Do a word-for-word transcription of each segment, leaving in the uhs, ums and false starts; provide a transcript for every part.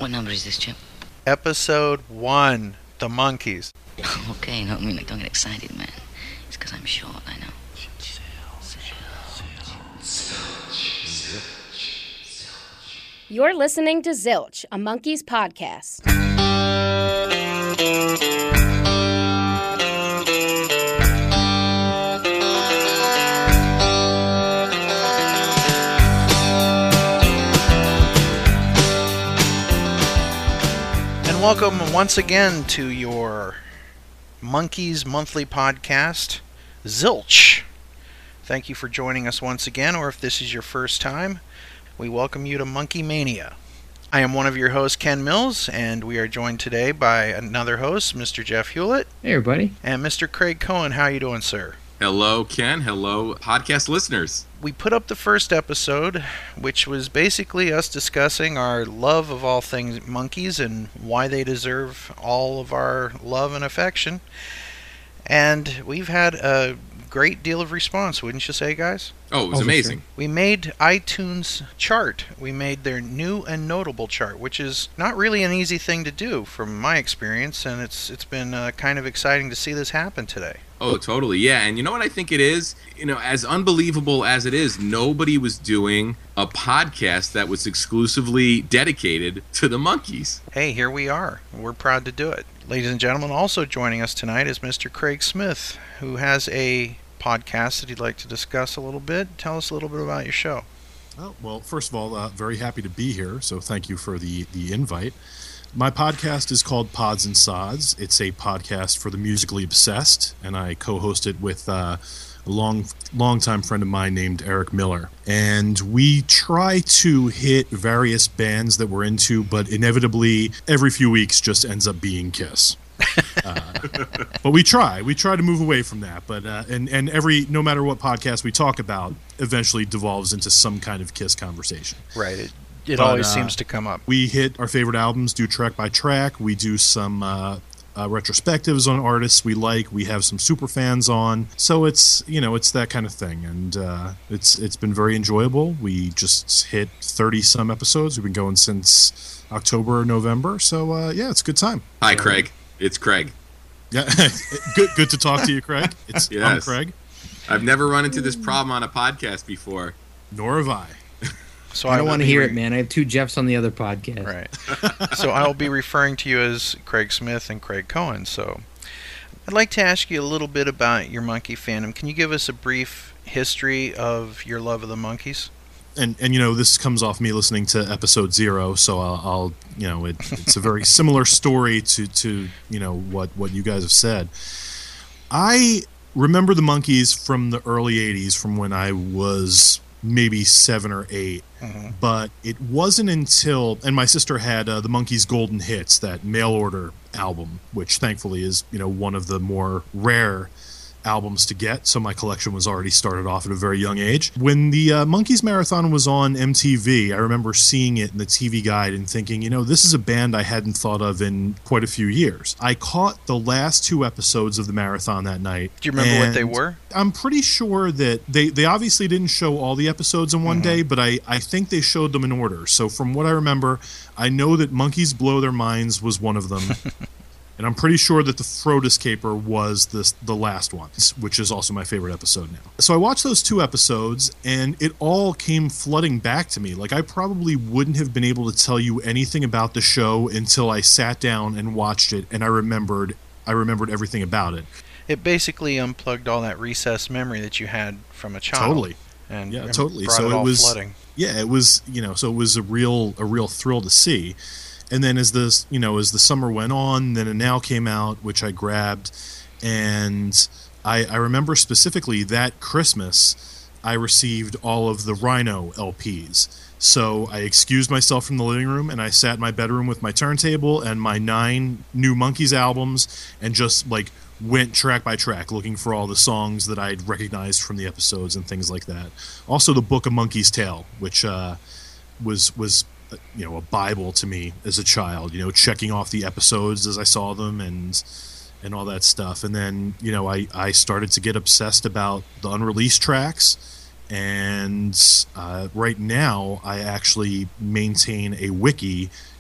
What number is this, Chip? Episode one, The Monkees. Okay, no, I mean, like, don't get excited, man. It's because I'm short, I know. You're listening to Zilch, a Monkees podcast. And welcome once again to your Monkees monthly podcast, Zilch. Thank you for joining us once again, or if this is your first time, we welcome you to Monkey Mania. I am one of your hosts, Ken Mills, and we are joined today by another host, Mister Jeff Hewlett. Hey, everybody. And Mister Craig Cohen. How are you doing, sir? Hello, Ken. Hello, podcast listeners. We put up the first episode, which was basically us discussing our love of all things monkeys and why they deserve all of our love and affection. And we've had a great deal of response, wouldn't you say, guys? Oh, it was Oh, for amazing. sure. We made iTunes chart. We made their new and notable chart, which is not really an easy thing to do from my experience, and it's it's been uh, kind of exciting to see this happen today. Oh, totally. Yeah. And you know what I think it is? You know, as unbelievable as it is, nobody was doing a podcast that was exclusively dedicated to the Monkees. Hey, here we are. We're proud to do it. Ladies and gentlemen, also joining us tonight is Mister Craig Smith, who has a podcast that he'd like to discuss a little bit. Tell us a little bit about your show. Oh, well, first of all, uh, very happy to be here, so thank you for the, the invite. My podcast is called Pods and Sods. It's a podcast for the musically obsessed, and I co-host it with uh, a long, long-time friend of mine named Eric Miller. And we try to hit various bands that we're into, but inevitably, every few weeks just ends up being Kiss. uh, but we try. We try to move away from that. But uh, and and every no matter what podcast we talk about, eventually devolves into some kind of Kiss conversation. Right. It, it But, always uh, seems to come up. We hit our favorite albums, do track by track. We do some uh, uh, retrospectives on artists we like. We have some super fans on. So it's you know it's that kind of thing, and uh, it's it's been very enjoyable. We just hit thirty some episodes. We've been going since October or November. So uh, yeah, it's a good time. Hi, So, Craig. It's Craig. Yeah, good. Good to talk to you, Craig. It's I'm Yes. Craig. I've never run into this problem on a podcast before. Nor have I. So I don't will want to be hear re- it, man. I have two Jeffs on the other podcast. Right. So I will be referring to you as Craig Smith and Craig Cohen. So I'd like to ask you a little bit about your monkey fandom. Can you give us a brief history of your love of the Monkees? And and you know this comes off me listening to episode zero, so I'll, I'll you know it, it's a very similar story to to you know what what you guys have said. I remember the Monkees from the early eighties, from when I was maybe seven or eight. Mm-hmm. But it wasn't until, and my sister had uh, the Monkees Golden Hits, that mail order album, which thankfully is you know one of the more rare albums to get, so my collection was already started off at a very young age. When the uh, Monkees Marathon was on M T V, I remember seeing it in the T V guide and thinking, you know, this is a band I hadn't thought of in quite a few years. I caught the last two episodes of the marathon that night. Do you remember what they and were? I'm pretty sure that they, they obviously didn't show all the episodes in one Mm-hmm. day, but I, I think they showed them in order. So from what I remember, I know that Monkeys Blow Their Minds was one of them. And I'm pretty sure that the Frodis Caper was this, the last one, which is also my favorite episode now. So I watched those two episodes, and it all came flooding back to me. Like, I probably wouldn't have been able to tell you anything about the show until I sat down and watched it, and I remembered I remembered everything about it. It basically unplugged all that recessed memory that you had from a child. Totally. And, Yeah, and totally. brought So it it all was- flooding. Yeah, it was, you know, so it was a real a real thrill to see. And then as the you know as the summer went on, then It Now came out, which I grabbed, and I, I remember specifically that Christmas I received all of the Rhino L Ps. So I excused myself from the living room, and I sat in my bedroom with my turntable and my nine new Monkees albums, and just like went track by track looking for all the songs that I'd recognized from the episodes and things like that. Also, the Book of Monkey's Tale, which uh, was was you know a Bible to me as a child. You know, checking off the episodes as I saw them and and all that stuff. And then you know I I started to get obsessed about the unreleased tracks. And uh, right now, I actually maintain a wiki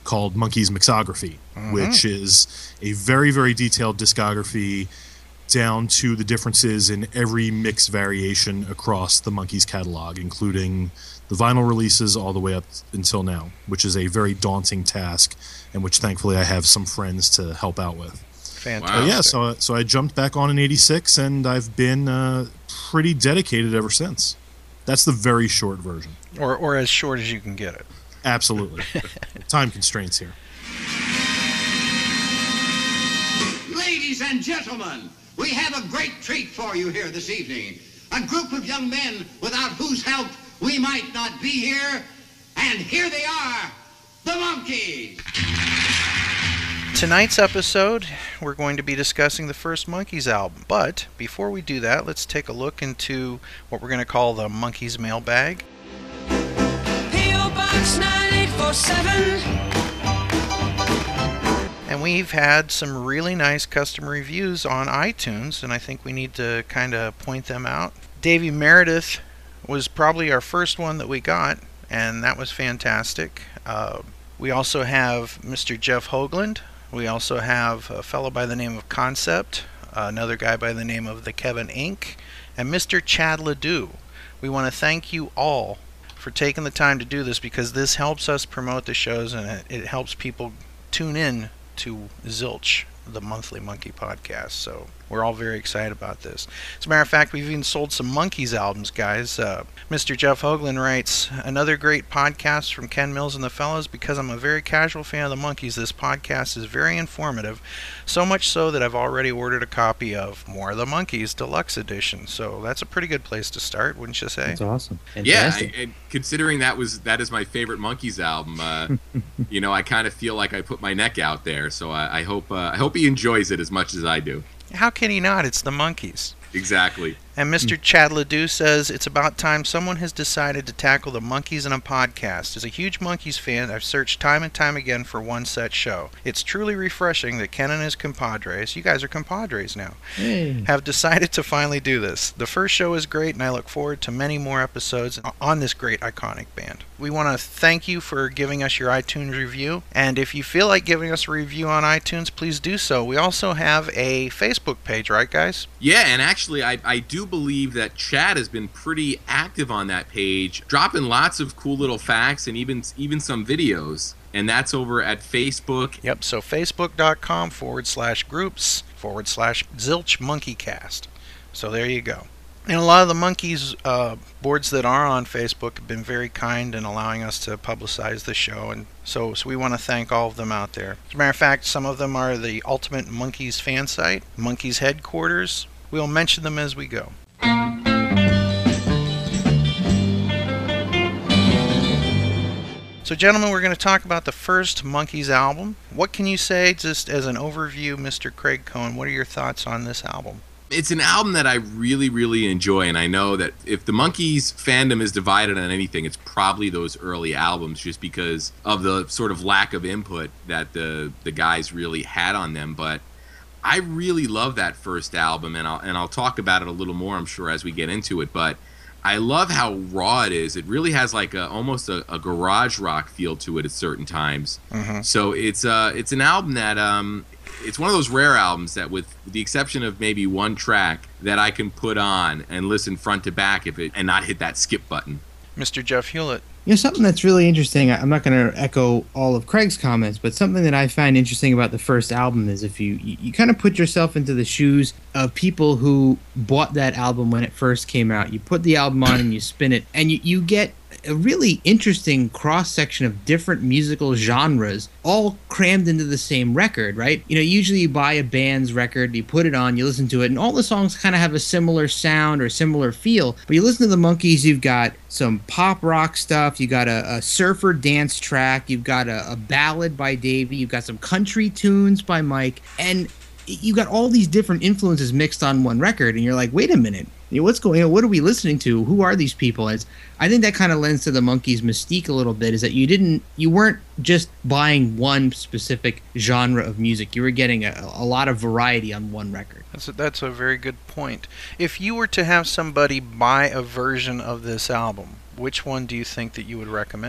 called Monkees Mixography, mm-hmm. which is a very, very detailed discography down to the differences in every mix variation across the Monkees catalog, including the vinyl releases all the way up until now, which is a very daunting task, and which thankfully I have some friends to help out with. Fantastic. But yeah, so so I jumped back on in eighty-six, and I've been uh, pretty dedicated ever since. That's the very short version. Or or as short as you can get it. Absolutely. Time constraints here. Ladies and gentlemen, we have a great treat for you here this evening. A group of young men without whose help we might not be here. And here they are, the Monkees. Tonight's episode, we're going to be discussing the first Monkees album. But before we do that, let's take a look into what we're going to call the Monkees mailbag. P O Box nine eight four seven. And we've had some really nice custom reviews on iTunes, and I think we need to kind of point them out. Davey Meredith was probably our first one that we got, and that was fantastic. Uh, we also have Mister Jeff Hoagland. We also have a fellow by the name of Concept, another guy by the name of the Kevin Inc., and Mister Chad Ledoux. We want to thank you all for taking the time to do this, because this helps us promote the shows, and it, it helps people tune in to Zilch, the monthly Monkey podcast. So we're all very excited about this. As a matter of fact, we've even sold some Monkees albums, guys. Uh, Mister Jeff Hoagland writes, another great podcast from Ken Mills and the Fellows. Because I'm a very casual fan of the Monkees, this podcast is very informative, so much so that I've already ordered a copy of More of the Monkees Deluxe Edition. So that's a pretty good place to start, wouldn't you say? That's awesome. Yeah, Fantastic. I, and considering that was that is my favorite Monkees album, uh, you know, I kind of feel like I put my neck out there. So I, I hope uh, I hope he enjoys it as much as I do. How can he not? It's the Monkees. Exactly. And Mister Chad Ledoux says, it's about time someone has decided to tackle the Monkees in a podcast. As a huge Monkees fan, I've searched time and time again for one such show. It's truly refreshing that Ken and his compadres, you guys are compadres now, Hey. have decided to finally do this. The first show is great, and I look forward to many more episodes on this great iconic band. We want to thank you for giving us your iTunes review, and if you feel like giving us a review on iTunes, please do so. We also have a Facebook page, right, guys? Yeah, and actually, I, I do believe that Chad has been pretty active on that page, dropping lots of cool little facts and even even some videos. And that's over at Facebook. Yep, so facebook.com forward slash groups forward slash Zilch Monkeycast. So there you go. And a lot of the Monkees uh, boards that are on Facebook have been very kind in allowing us to publicize the show, and so so we want to thank all of them out there. As a matter of fact, some of them are the Ultimate Monkees fan site, Monkees headquarters. We'll mention them as we go. So, gentlemen, we're going to talk about the first Monkees album. What can you say, just as an overview, Mister Craig Cohen? What are your thoughts on this album? It's an album that I really, really enjoy, and I know that if the Monkees fandom is divided on anything, it's probably those early albums, just because of the sort of lack of input that the the guys really had on them. But I really love that first album, and I'll and I'll talk about it a little more, I'm sure, as we get into it. But I love how raw it is. It really has like a almost a, a garage rock feel to it at certain times. Mm-hmm. So it's uh it's an album that um it's one of those rare albums that, with the exception of maybe one track, that I can put on and listen front to back if it and not hit that skip button. Mister Jeff Hewlett. You know, something that's really interesting, I'm not going to echo all of Craig's comments, but something that I find interesting about the first album is if you, you, you kind of put yourself into the shoes of people who bought that album when it first came out. You put the album on and you spin it, and you, you get a really interesting cross-section of different musical genres all crammed into the same record, right? You know, usually you buy a band's record, you put it on, you listen to it, and all the songs kind of have a similar sound or similar feel. But you listen to the Monkees, you've got some pop rock stuff, you got a, a surfer dance track, you've got a, a ballad by Davey, you've got some country tunes by Mike, and you got all these different influences mixed on one record, and you're like, wait a minute, you know, what's going on? What are we listening to? Who are these people? It's, I think that kind of lends to the Monkees' mystique a little bit, is that you didn't, you weren't just buying one specific genre of music. You were getting a, a lot of variety on one record. That's a, that's a very good point. If you were to have somebody buy a version of this album, which one do you think that you would recommend?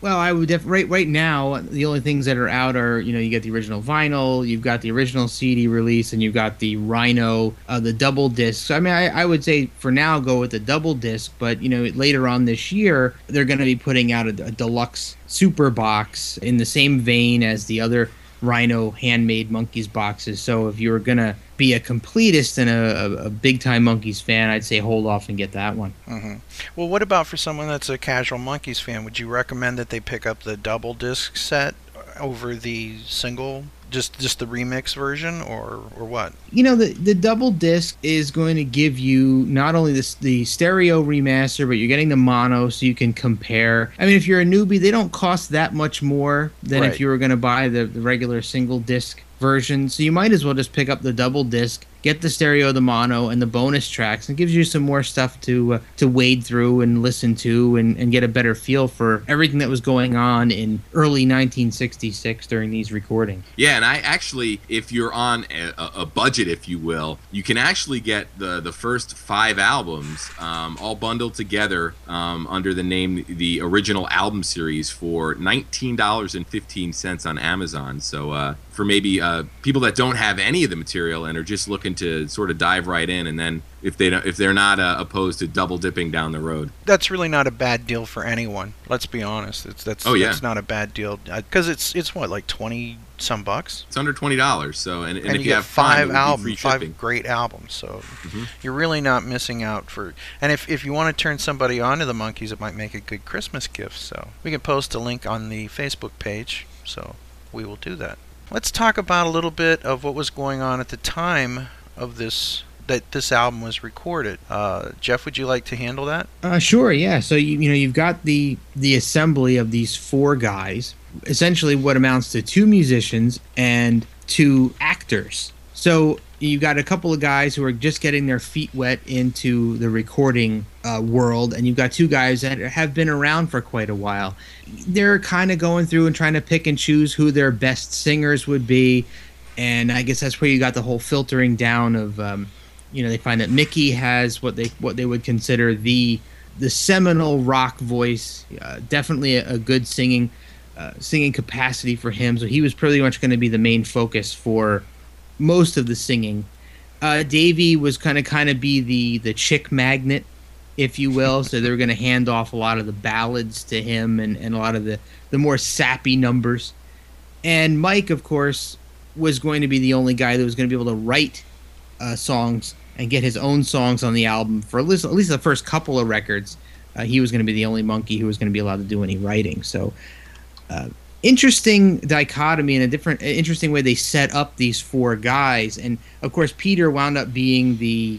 Well, I would def- right right now. The only things that are out are, you know, you get the original vinyl, you've got the original C D release, and you've got the Rhino, uh, the double disc. So I mean, I, I would say for now go with the double disc, but you know, later on this year they're going to be putting out a, a deluxe super box in the same vein as the other Rhino handmade Monkees boxes. So if you're gonna be a completist and a, a, a big time Monkees fan, I'd say hold off and get that one. Mm-hmm. Well, what about for someone that's a casual Monkees fan? Would you recommend that they pick up the double disc set over the single, just just the remix version, or or what? You know, the the double disc is going to give you not only this the stereo remaster, but you're getting the mono, so you can compare. I mean, if you're a newbie, they don't cost that much more than Right. if you were going to buy the, the regular single disc version. So you might as well just pick up the double disc, get the stereo, the mono, and the bonus tracks, and it gives you some more stuff to uh, to wade through and listen to, and, and get a better feel for everything that was going on in early nineteen sixty-six during these recordings. Yeah, and I actually, if you're on a, a budget, if you will, you can actually get the, the first five albums um, all bundled together um, under the name the original album series for nineteen dollars and fifteen cents on Amazon. So uh, for maybe uh, people that don't have any of the material and are just looking to sort of dive right in, and then if they don't, if they're not uh, opposed to double dipping down the road. That's really not a bad deal for anyone. Let's be honest. It's that's Oh, yeah. that's not a bad deal because it's it's what, like twenty some bucks, It's under twenty dollars. So and, and, and if you you, get have time, it five would be free albums, five shipping. great albums. So Mhm. you're really not missing out for. And if if you want to turn somebody on to the Monkees, it might make a good Christmas gift. So we can post a link on the Facebook page. So we will do that. Let's talk about a little bit of what was going on at the time of this that this album was recorded. Uh, Jeff, would you like to handle that? Uh, sure, yeah. So you you know you've got the the assembly of these four guys, essentially what amounts to two musicians and two actors. So you've got a couple of guys who are just getting their feet wet into the recording uh, world, and you've got two guys that have been around for quite a while. They're kind of going through and trying to pick and choose who their best singers would be, and I guess that's where you got the whole filtering down of. Um, You know, they find that Mickey has what they what they would consider the the seminal rock voice, uh, definitely a, a good singing uh, singing capacity for him. So he was pretty much going to be the main focus for most of the singing. Uh, Davey was kind of kind of be the the chick magnet, if you will. So they were going to hand off a lot of the ballads to him and, and a lot of the, the more sappy numbers. And Mike, of course, was going to be the only guy that was going to be able to write uh, songs and get his own songs on the album for at least, at least the first couple of records. Uh, he was going to be the only Monkee who was going to be allowed to do any writing. So, uh, interesting dichotomy and a different, interesting way they set up these four guys. And of course, Peter wound up being the,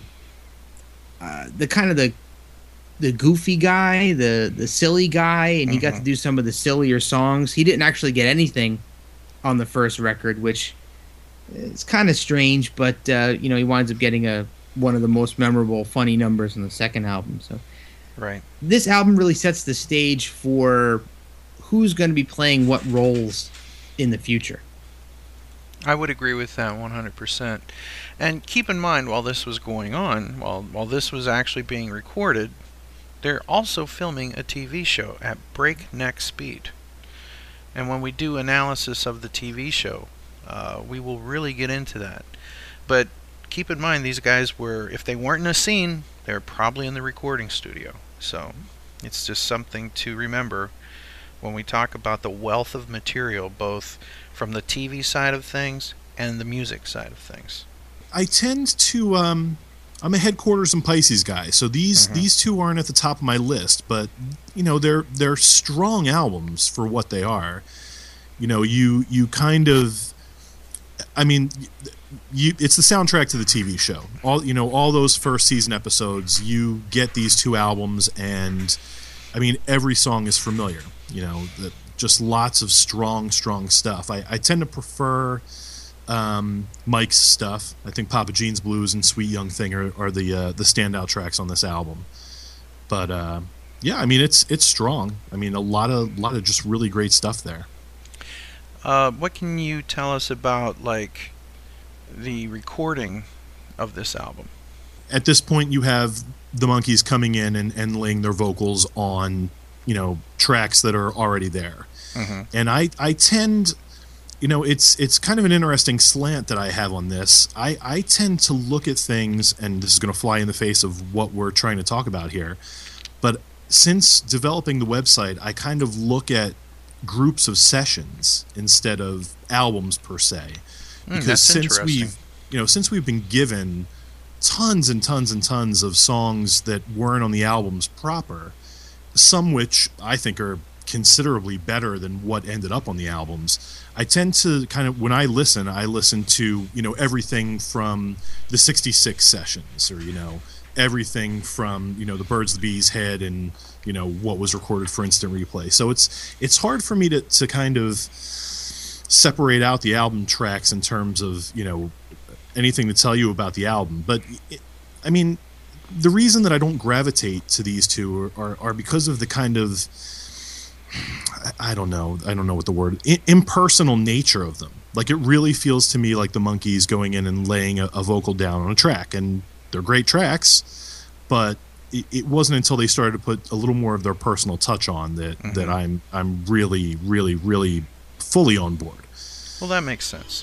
uh, the kind of the, the goofy guy, the the silly guy, and he got to do some of the sillier songs. He didn't actually get anything on the first record, which is kind of strange. But uh, you know, he winds up getting a one of the most memorable, funny numbers on the second album. So. Right. This album really sets the stage for who's going to be playing what roles in the future. I would agree with that one hundred percent. And keep in mind, while this was going on, while while this was actually being recorded, they're also filming a T V show at breakneck speed. And when we do analysis of the T V show, uh, we will really get into that. But keep in mind, these guys were, if they weren't in a scene, they were probably in the recording studio. So it's just something to remember when we talk about the wealth of material, both from the T V side of things and the music side of things. I tend to, um, I'm a Headquarters and Pisces guy, so these Mhm. these two aren't at the top of my list, but you know they're they're strong albums for what they are. You know, you you kind of, I mean. You, it's the soundtrack to the T V show. All you know, all those first season episodes. You get these two albums, and I mean, every song is familiar. You know, the, just lots of strong, strong stuff. I, I tend to prefer um, Mike's stuff. I think Papa Gene's Blues and Sweet Young Thing are, are the uh, the standout tracks on this album. But uh, yeah, I mean, it's it's strong. I mean, a lot of lot of just really great stuff there. Uh, what can you tell us about, like, the recording of this album? At this point, you have the Monkees coming in and, and laying their vocals on you know, tracks that are already there. Mm-hmm. And I, I tend, you know, it's it's kind of an interesting slant that I have on this. I, I tend to look at things, and this is going to fly in the face of what we're trying to talk about here, but since developing the website, I kind of look at groups of sessions instead of albums per se. Mm, Because that's since interesting. we've, you know, since we've been given tons and tons and tons of songs that weren't on the albums proper, some which I think are considerably better than what ended up on the albums, I tend to kind of, when I listen, I listen to, you know, everything from the sixty-six sessions, or, you know, everything from, you know, the Birds, the Bees, Head, and, you know, what was recorded for instant replay. So it's it's hard for me to, to kind of separate out the album tracks in terms of, you know, anything to tell you about the album. But it, I mean, the reason that I don't gravitate to these two are, are, are because of the kind of, I don't know, I don't know what the word, I, impersonal nature of them. Like, it really feels to me like the Monkees going in and laying a, a vocal down on a track, and they're great tracks, but it, it wasn't until they started to put a little more of their personal touch on that Mm-hmm. that I'm I'm really really really fully on board. Well, that makes sense.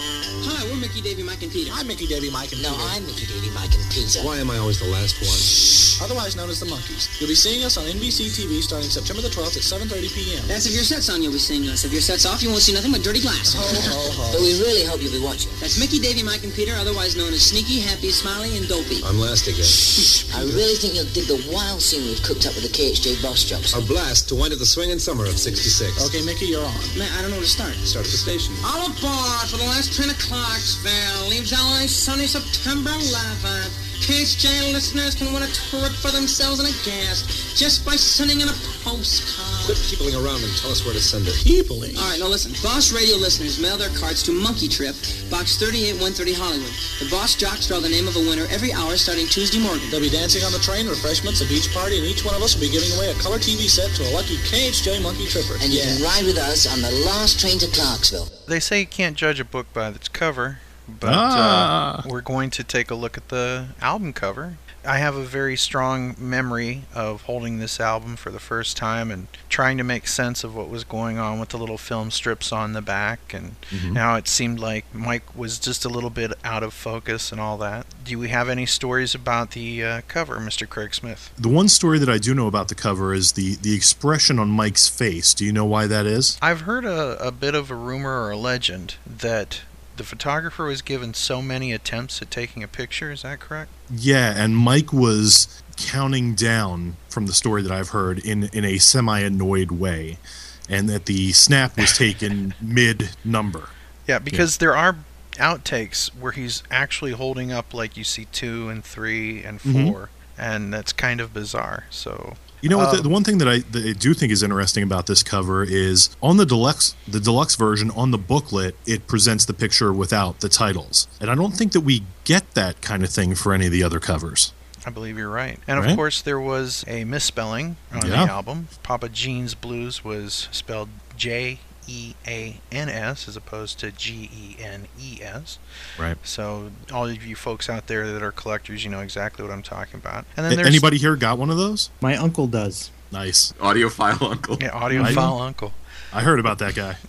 Hi, we're Mickey, Davey, Mike, and Peter. I'm Mickey, Davey, Mike, and No, Peter. I'm Mickey, Davey, Mike, and Peter. Why am I always the last one? Otherwise known as the Monkees. You'll be seeing us on N B C T V starting September the twelfth at seven thirty p.m. That's if your set's on, you'll be seeing us. If your set's off, you won't see nothing but dirty glass. Ho, ho, ho. But we really hope you'll be watching. That's Mickey, Davey, Mike, and Peter, otherwise known as Sneaky, Happy, Smiley, and Dopey. I'm last again. I really think you'll dig the wild scene we've cooked up with the K H J boss jocks. A blast to wind up the swinging summer of sixty-six. Okay, Mickey, you're on. Man, I don't know where to start. Start at the station. All aboard for the last train of Clarksville. Leaves L A sunny September eleventh. K H J listeners can win a trip for themselves and a guest just by sending in a postcard. Quit peopling around and tell us where to send it. Peopling? All right, now listen. Boss Radio listeners mail their cards to Monkey Trip, Box thirty-eight one thirty Hollywood. The Boss Jocks draw the name of a winner every hour starting Tuesday morning. There'll be dancing on the train, refreshments, a beach party, and each one of us will be giving away a color T V set to a lucky K H J Monkey Tripper. And you yeah. can ride with us on the last train to Clarksville. They say you can't judge a book by its cover, but Ah. uh, we're going to take a look at the album cover. I have a very strong memory of holding this album for the first time and trying to make sense of what was going on with the little film strips on the back, and Mhm. how it seemed like Mike was just a little bit out of focus and all that. Do we have any stories about the uh, cover, Mister Craig Smith? The one story that I do know about the cover is the the expression on Mike's face. Do you know why that is? I've heard a, a bit of a rumor or a legend that the photographer was given so many attempts at taking a picture. Is that correct? Yeah, and Mike was counting down, from the story that I've heard, in, in a semi-annoyed way, and that the snap was taken mid-number. Yeah, because there are outtakes where he's actually holding up, like you see two and three and four, Mhm. and that's kind of bizarre. So You know what? Um, The, the one thing that I, that I do think is interesting about this cover is on the deluxe, the deluxe version, on the booklet, it presents the picture without the titles, and I don't think that we get that kind of thing for any of the other covers. I believe you're right. And of Right. course, there was a misspelling on Yeah. the album. Papa Jean's Blues was spelled J E A N S as opposed to G E N E S. Right. So all of you folks out there that are collectors, you know exactly what I'm talking about. And then A- there's Anybody here got one of those? My uncle does. Nice. Audiophile uncle. yeah, audiophile I- uncle. I heard about that guy.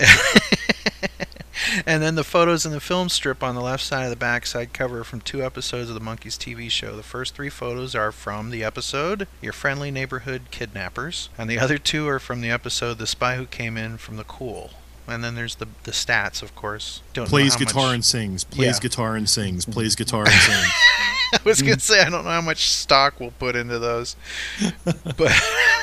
And then the photos in the film strip on the left side of the backside cover are from two episodes of the Monkees T V show. The first three photos are from the episode Your Friendly Neighborhood Kidnappers, and the other two are from the episode The Spy Who Came In from the Cool. And then there's the the stats, of course. Don't know Plays how guitar much- and sings. Plays Yeah. guitar and sings. Plays guitar and sings. I was gonna say I don't know how much stock we'll put into those, but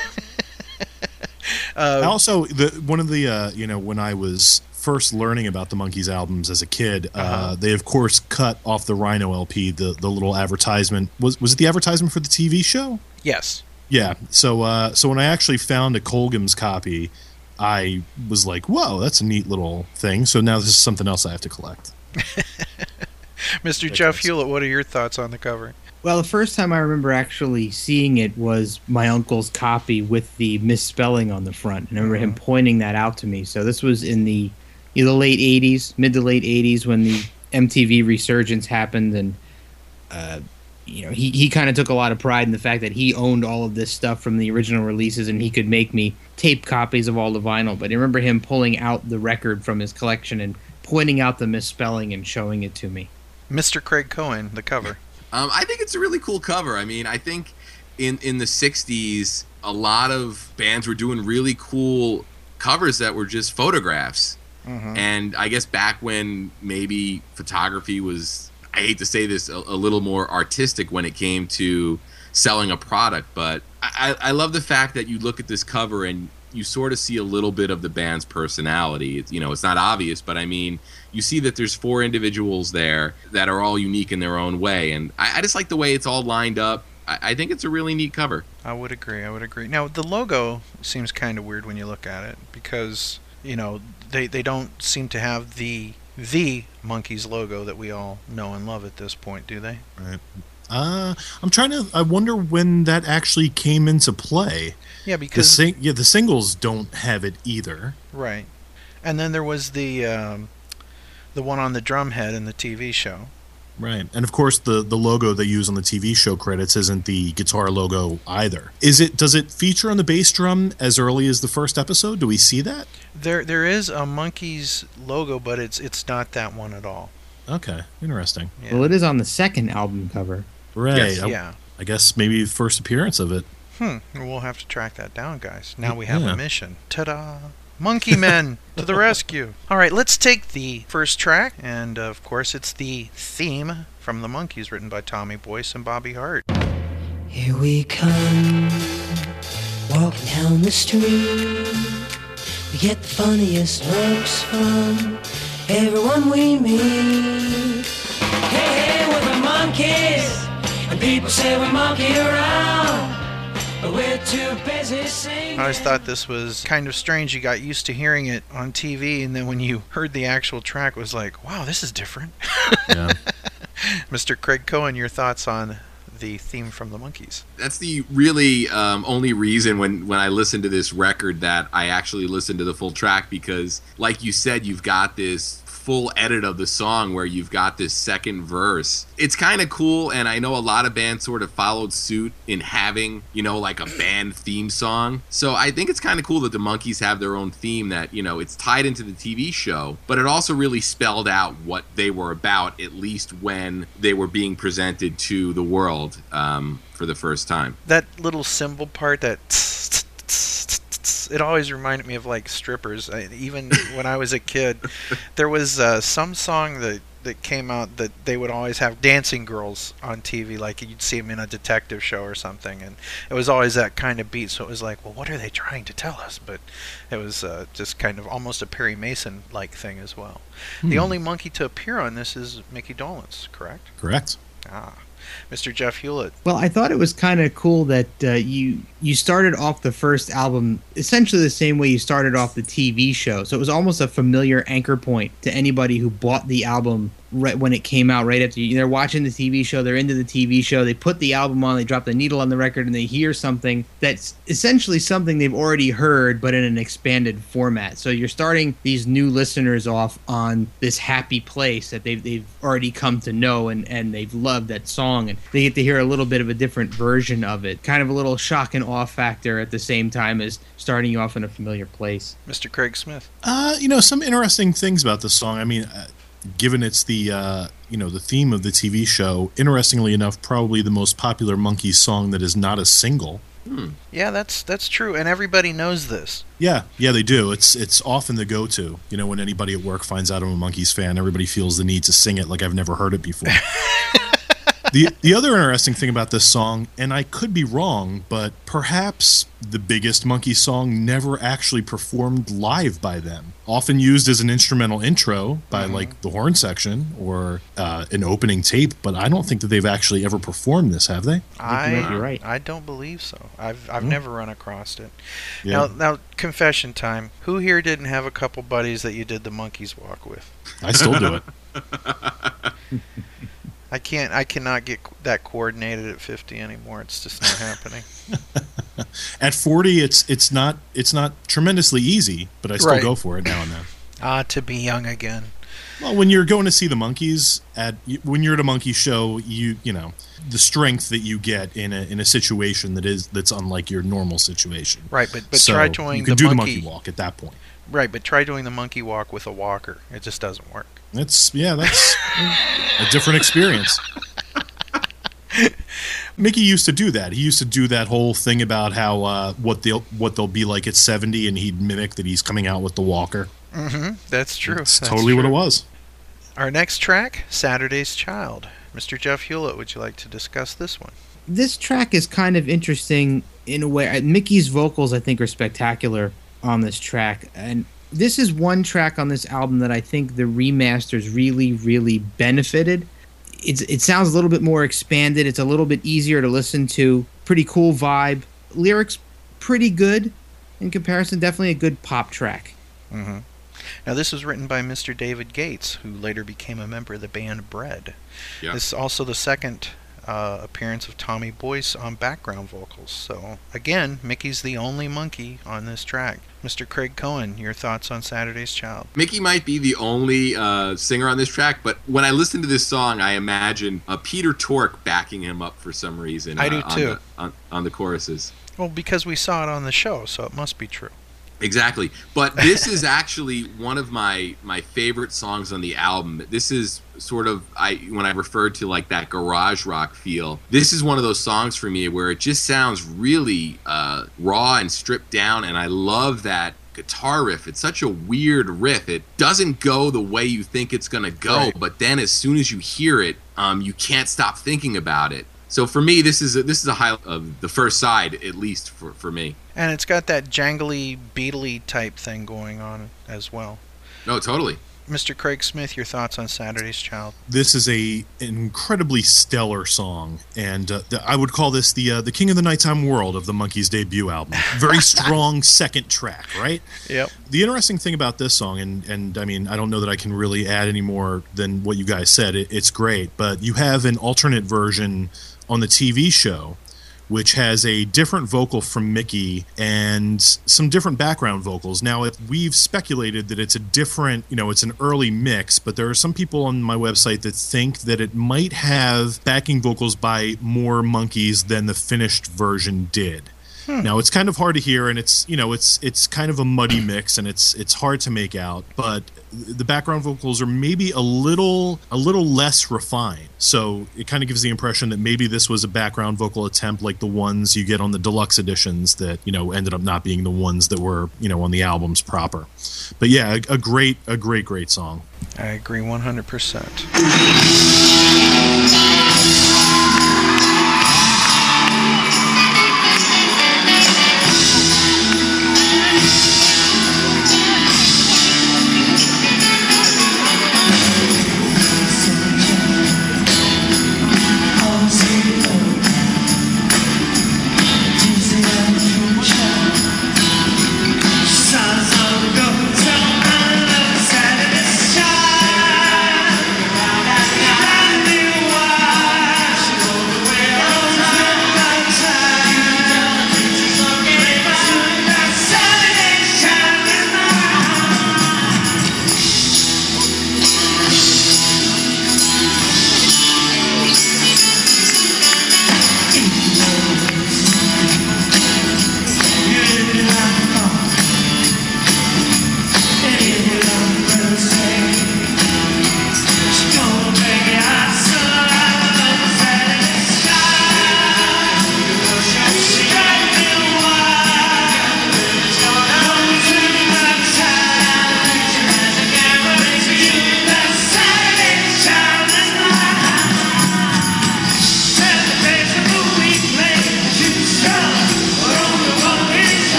uh, Also, the one of the uh, you know, when I was first learning about the Monkees albums as a kid, uh, Uh-huh. they of course cut off the Rhino L P, the the little advertisement. Was was it the advertisement for the T V show? yes, Yeah. So uh, so when I actually found a Colgham's copy, I was like, "Whoa, that's a neat little thing." So now this is something else I have to collect. Mister Makes Jeff sense. Hewlett, what are your thoughts on the cover? Well, the first time I remember actually seeing it was my uncle's copy with the misspelling on the front. And I remember him pointing that out to me. So this was in the, you know, the late eighties, mid to late eighties, when the M T V resurgence happened, and uh, you know, he, he kind of took a lot of pride in the fact that he owned all of this stuff from the original releases, and he could make me tape copies of all the vinyl. But I remember him pulling out the record from his collection and pointing out the misspelling and showing it to me. Mister Craig Cohen, the cover. Um, I think it's a really cool cover. I mean, I think in in the sixties, a lot of bands were doing really cool covers that were just photographs. Mm-hmm. And I guess back when maybe photography was, I hate to say this, a, a little more artistic when it came to selling a product. But I, I love the fact that you look at this cover and you sort of see a little bit of the band's personality. It's, you know, it's not obvious, but I mean, you see that there's four individuals there that are all unique in their own way. And I, I just like the way it's all lined up. I, I think it's a really neat cover. I would agree. I would agree. Now, the logo seems kind of weird when you look at it because, you know, they, they don't seem to have the the Monkees logo that we all know and love at this point, do they? Right. Uh, I'm trying to. I wonder when that actually came into play. Yeah, because the sing, yeah, the singles don't have it either. Right, and then there was the um, the one on the drum head in the T V show. Right, and of course the the logo they use on the T V show credits isn't the guitar logo either. Is it? Does it feature on the bass drum as early as the first episode? Do we see that? There, there is a Monkees logo, but it's it's not that one at all. Okay, interesting. Yeah. Well, it is on the second album cover. Right. Yes, I, yeah. I guess maybe the first appearance of it. Hmm. We'll have to track that down, guys. Now we have Yeah. a mission. Ta-da! Monkey Men to the rescue. All right, let's take the first track, and uh, of course, it's the theme from the Monkees, written by Tommy Boyce and Bobby Hart. Here we come, walking down the street. We get the funniest looks from everyone we meet. Hey, hey, we're the Monkees, and people say we monkey around, but we're too busy singing. I always thought this was kind of strange. You got used to hearing it on T V, and then when you heard the actual track, it was like, wow, this is different. Yeah. Mister Craig Cohen, your thoughts on the theme from the Monkees? That's the really um, only reason when, when I listen to this record that I actually listen to the full track, because like you said, you've got this full edit of the song where you've got this second verse. It's kind of cool, and I know a lot of bands sort of followed suit in having, you know, like a band theme song. So I think it's kind of cool that the Monkees have their own theme that, you know, it's tied into the T V show, but it also really spelled out what they were about, at least when they were being presented to the world um, for the first time. That little cymbal part, that it always reminded me of like strippers. I, even when I was a kid, there was uh, some song that that came out that they would always have dancing girls on T V, like you'd see them in a detective show or something, and it was always that kind of beat. So it was like, well, what are they trying to tell us? But it was uh, just kind of almost a Perry Mason like thing as well. Hmm. The only monkey to appear on this is Mickey Dolenz, correct? Correct. Ah. Mister Jeff Hewlett. Well, I thought it was kind of cool that uh, you you started off the first album essentially the same way you started off the T V show. So it was almost a familiar anchor point to anybody who bought the album right when it came out, right after you, they're watching the T V show, they're into the T V show, they put the album on, they drop the needle on the record, and they hear something that's essentially something they've already heard, but in an expanded format. So you're starting these new listeners off on this happy place that they've, they've already come to know, and, and they've loved that song, and they get to hear a little bit of a different version of it. Kind of a little shock and awe factor at the same time as starting you off in a familiar place. Mister Craig Smith. Uh, you know, some interesting things about this song. I mean, uh, given it's the uh, you know the theme of the T V show, interestingly enough, probably the most popular Monkees song that is not a single. Hmm. Yeah, that's that's true, and everybody knows this. Yeah, yeah, they do. It's it's often the go-to. You know, when anybody at work finds out I'm a Monkees fan, everybody feels the need to sing it like I've never heard it before. The the other interesting thing about this song, and I could be wrong, but perhaps the biggest Monkees song never actually performed live by them. Often used as an instrumental intro by mm-hmm. like the horn section or uh, an opening tape, but I don't think that they've actually ever performed this, have they? I, you might be right. I don't believe so. I've I've mm. never run across it. Yeah. Now, now, confession time. Who here didn't have a couple buddies that you did the Monkees walk with? I still do it. I can't. I cannot get that coordinated at fifty anymore. It's just not happening. At forty, it's it's not it's not tremendously easy, but I still Right. go for it now and then. Ah, to be young again. Well, when you're going to see the Monkees at when you're at a Monkee show, you you know the strength that you get in a in a situation that is that's unlike your normal situation. Right, but but so try doing you can the do monkey, the monkey walk at that point. Right, but try doing the monkey walk with a walker. It just doesn't work. That's yeah, that's a different experience. Mickey used to do that. He used to do that whole thing about how uh, what they'll what they'll be like at seventy, and he'd mimic that he's coming out with the walker. Mm-hmm. That's true. That's That's totally true. what it was. Our next track, Saturday's Child. Mister Jeff Hewlett, would you like to discuss this one? This track is kind of interesting in a way. Mickey's vocals, I think, are spectacular on this track. And this is one track on this album that I think the remasters really, really benefited. It's, it sounds a little bit more expanded. It's a little bit easier to listen to. Pretty cool vibe. Lyrics pretty good in comparison. Definitely a good pop track. Mm-hmm. Now, this was written by Mister David Gates, who later became a member of the band Bread. Yeah. This is also the second uh, appearance of Tommy Boyce on background vocals. So, again, Mickey's the only monkey on this track. Mister Craig Cohen, your thoughts on Saturday's Child? Mickey might be the only uh, singer on this track, but when I listen to this song, I imagine uh, Peter Tork backing him up for some reason. Uh, I do, on too. The, on, on the choruses. Well, because we saw it on the show, so it must be true. Exactly. But this is actually one of my my favorite songs on the album. This is sort of I when I referred to like that garage rock feel. This is one of those songs for me where it just sounds really uh, raw and stripped down, and I love that guitar riff. It's such a weird riff. It doesn't go the way you think it's going to go, Right. but then as soon as you hear it, um, you can't stop thinking about it. So for me, this is a, this is a highlight of the first side, at least for, for me. And it's got that jangly, beatly type thing going on as well. No, totally. Mister Craig Smith, your thoughts on Saturday's Child? This is a incredibly stellar song, and uh, the, I would call this the uh, the King of the Nighttime World of the Monkees' debut album. Very strong second track, right? Yep. The interesting thing about this song, and and I mean, I don't know that I can really add any more than what you guys said. It, it's great, but you have an alternate version on the T V show, which has a different vocal from Mickey and some different background vocals. Now, it, we've speculated that it's a different, you know, it's an early mix, but there are some people on my website that think that it might have backing vocals by more Monkees than the finished version did. Hmm. Now, it's kind of hard to hear, and it's, you know, it's it's kind of a muddy mix, and it's it's hard to make out, but the background vocals are maybe a little a little less refined. So it kind of gives the impression that maybe this was a background vocal attempt like the ones you get on the deluxe editions that, you know, ended up not being the ones that were, you know, on the albums proper. But yeah, a, a great, a great, great song. I agree one hundred percent. Saturday child,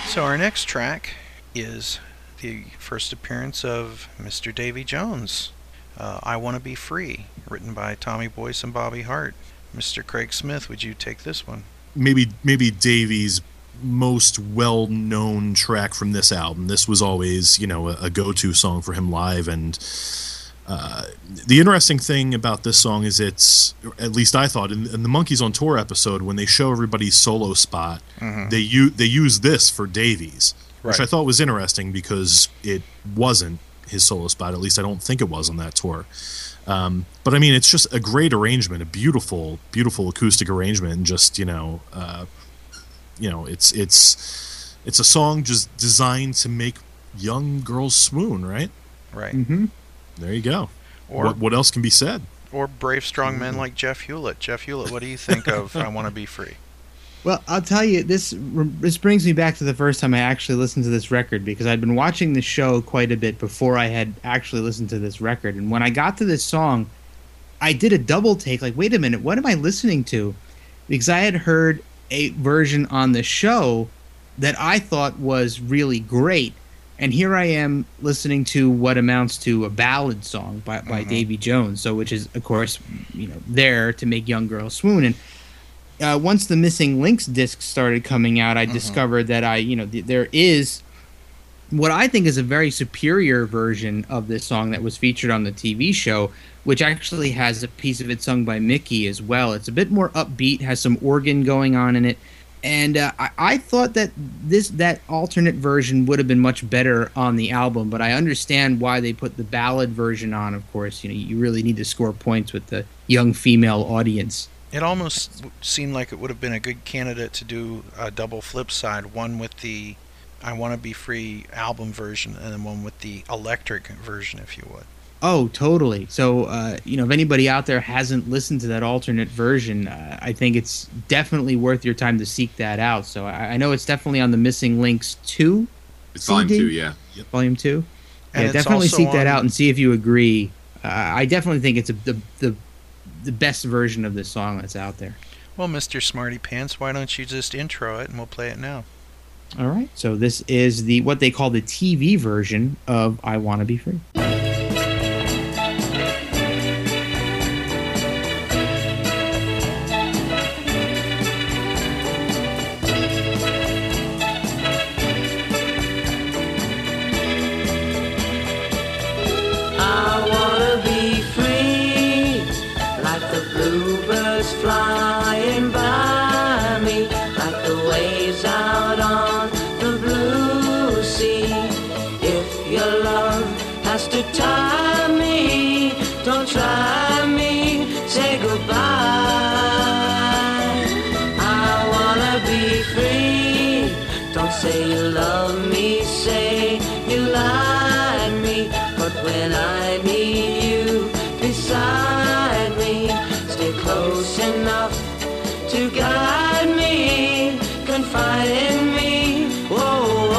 So our next track is the first appearance of Mister Davy Jones, uh, I Want to Be Free, written by Tommy Boyce and Bobby Hart. Mister Craig Smith, would you take this one? Maybe maybe Davy's most well-known track from this album. This was always, you know, a, a go-to song for him live, and uh, the interesting thing about this song is it's, at least I thought, in, in the Monkeys on Tour episode, when they show everybody's solo spot, mm-hmm. they u- they use this for Davy's, right. Which I thought was interesting because it wasn't his solo spot. At least I don't think it was on that tour. Um, but I mean, it's just a great arrangement, a beautiful, beautiful acoustic arrangement, and just, you know, uh, you know, it's it's it's a song just designed to make young girls swoon, right? Right. Mm-hmm. There you go. Or what, what else can be said? Or brave, strong men like Jeff Hewlett. Jeff Hewlett, what do you think of I Want to Be Free? Well, I'll tell you, this this brings me back to the first time I actually listened to this record, because I'd been watching the show quite a bit before I had actually listened to this record. And when I got to this song, I did a double take, like, wait a minute, what am I listening to? Because I had heard a version on the show that I thought was really great. And here I am listening to what amounts to a ballad song by, by mm-hmm. Davy Jones, so which is, of course, you know, there to make young girls swoon. And uh, once the Missing Links disc started coming out, I mm-hmm. discovered that I, you know, th- there is what I think is a very superior version of this song that was featured on the T V show, which actually has a piece of it sung by Mickey as well. It's a bit more upbeat, has some organ going on in it. And uh, I, I thought that this that alternate version would have been much better on the album, but I understand why they put the ballad version on. Of course, you know, you really need to score points with the young female audience. It almost seemed like it would have been a good candidate to do a double flip side, one with the I Want to Be Free album version, and then one with the electric version, if you would. Oh, totally. So, uh, you know, if anybody out there hasn't listened to that alternate version, uh, I think it's definitely worth your time to seek that out. So I, I know it's definitely on the Missing Links two It's C D. volume two, yeah. Yep. Volume two? And yeah, it's definitely also seek that on- out and see if you agree. Uh, I definitely think it's a, the, the the best version of this song that's out there. Well, Mister Smarty Pants, why don't you just intro it and we'll play it now? All right. So this is the what they call the T V version of I Want to Be Free. Flying by me like the waves out on the blue sea. If your love has to tie me, don't try me, say goodbye. I wanna be free. Don't say you love me, say you like me. But when I need you beside me, stay close enough to guide me, confide in me. Whoa,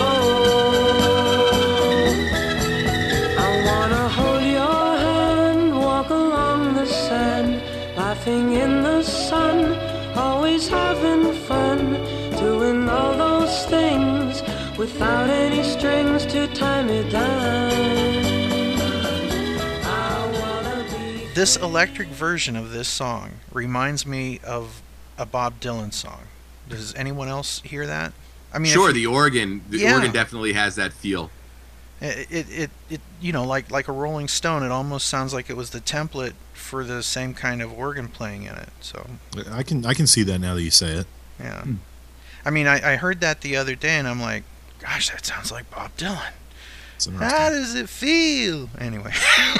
whoa. I wanna hold your hand, walk along the sand, laughing in the sun, always having fun, doing all those things without any strings to tie me down. This electric version of this song reminds me of a Bob Dylan song. Does anyone else hear that? I mean, sure, you, the organ, the yeah. organ definitely has that feel. It, it, it, it, you know, like like a Rolling Stone. It almost sounds like it was the template for the same kind of organ playing in it. So I can I can see that now that you say it. Yeah, hmm. I mean, I, I heard that the other day, and I'm like, gosh, that sounds like Bob Dylan. How does it feel? Anyway.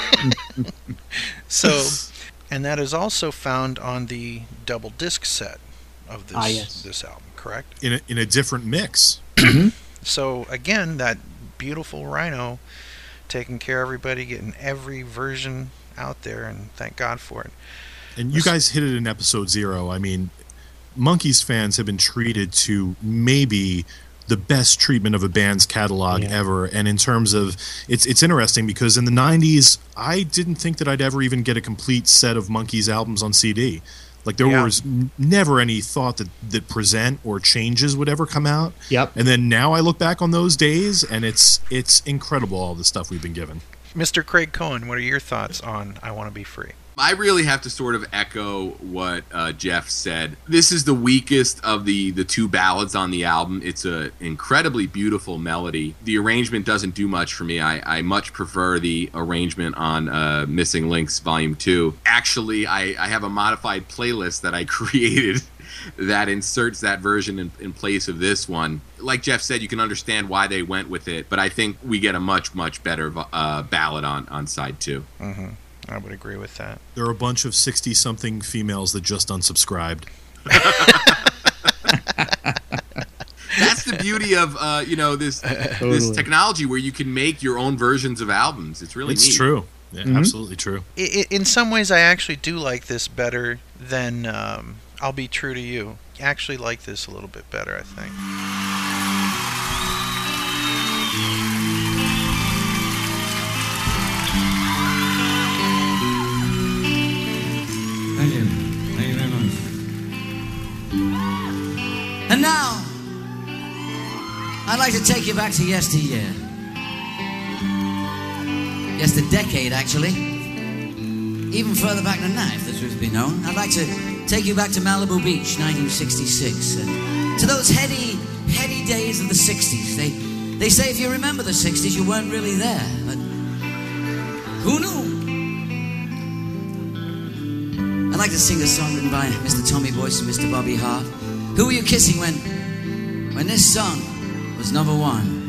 So, and that is also found on the double disc set of this ah, yes. this album, correct? In a, in a different mix. So, again, that beautiful Rhino taking care of everybody, getting every version out there, and thank God for it. And you guys hit it in episode zero. I mean, Monkees fans have been treated to maybe the best treatment of a band's catalog yeah. ever. And in terms of, it's it's interesting because in the nineties, I didn't think that I'd ever even get a complete set of Monkees albums on C D. Like there Yeah. was n- never any thought that, that Present or Changes would ever come out. Yep. And then now I look back on those days, and it's it's incredible all the stuff we've been given. Mister Craig Cohen, what are your thoughts on I Want to Be Free? I really have to sort of echo what uh, Jeff said. This is the weakest of the, the two ballads on the album. It's an incredibly beautiful melody. The arrangement doesn't do much for me. I, I much prefer the arrangement on uh, Missing Links Volume two. Actually, I, I have a modified playlist that I created that inserts that version in, in place of this one. Like Jeff said, you can understand why they went with it, but I think we get a much, much better uh, ballad on, on side two. Mm-hmm. I would agree with that. There are a bunch of sixty-something females that just unsubscribed. That's the beauty of uh, you know this Totally. this technology where you can make your own versions of albums. It's really It's neat. true. Yeah, Mhm. absolutely true. I, I, in some ways, I actually do like this better than um, I'll Be True to You. I actually like this a little bit better, I think. Thank you. Thank you very much. And now, I'd like to take you back to yesteryear. Yesterdecade, actually. Even further back than that, if the truth be known. I'd like to take you back to Malibu Beach, nineteen sixty-six. And to those heady, heady days of the sixties. They, they say if you remember the sixties, you weren't really there. But who knew? I'd like to sing a song written by Mister Tommy Boyce and Mister Bobby Hart. Who were you kissing when, when this song was number one?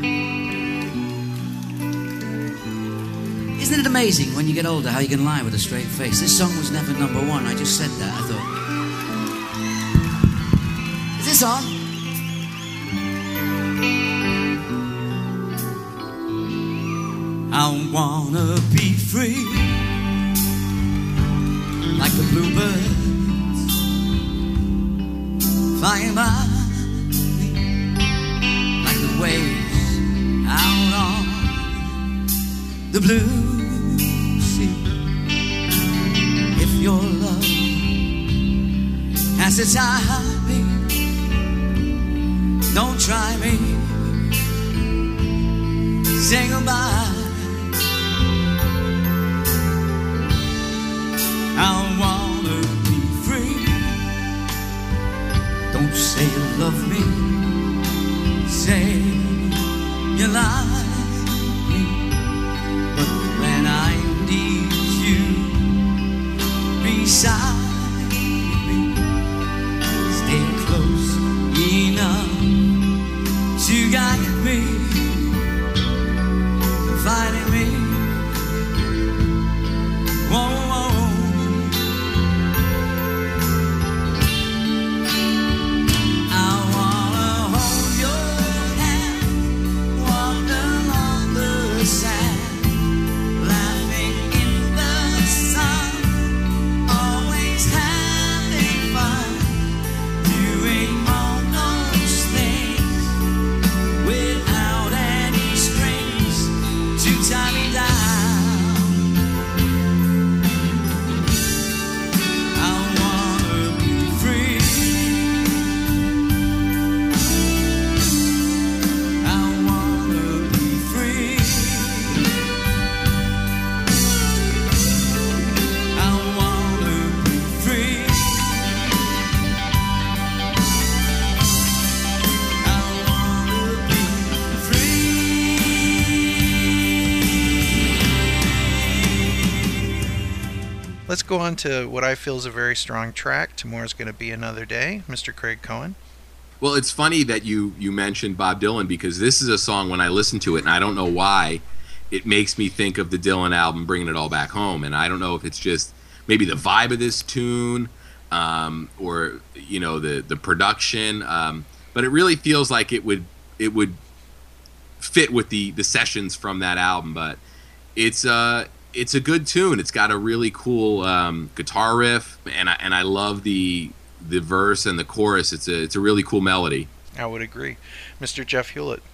Isn't it amazing when you get older how you can lie with a straight face? This song was never number one. I just said that. I thought, is this on? I wanna be free, like the bluebirds flying by, like the waves out on the blue sea. If your love has to tie me, don't try me. Say goodbye. I wanna be free. Don't say you love me, say you like me. But when I need you beside me, stay close enough to guide me, finding me. Whoa, whoa. Let's go on to what I feel is a very strong track. Tomorrow's Gonna Be Another Day, Mister Craig Cohen. Well, it's funny that you, you mentioned Bob Dylan, because this is a song, when I listen to it, and I don't know why, it makes me think of the Dylan album, Bringing It All Back Home. And I don't know if it's just maybe the vibe of this tune um, or, you know, the, the production. Um, but it really feels like it would it would fit with the, the sessions from that album. But it's uh, it's a good tune. It's got a really cool um, guitar riff, and I, and I love the the verse and the chorus. It's a it's a really cool melody. I would agree. Mister Jeff Hewlett.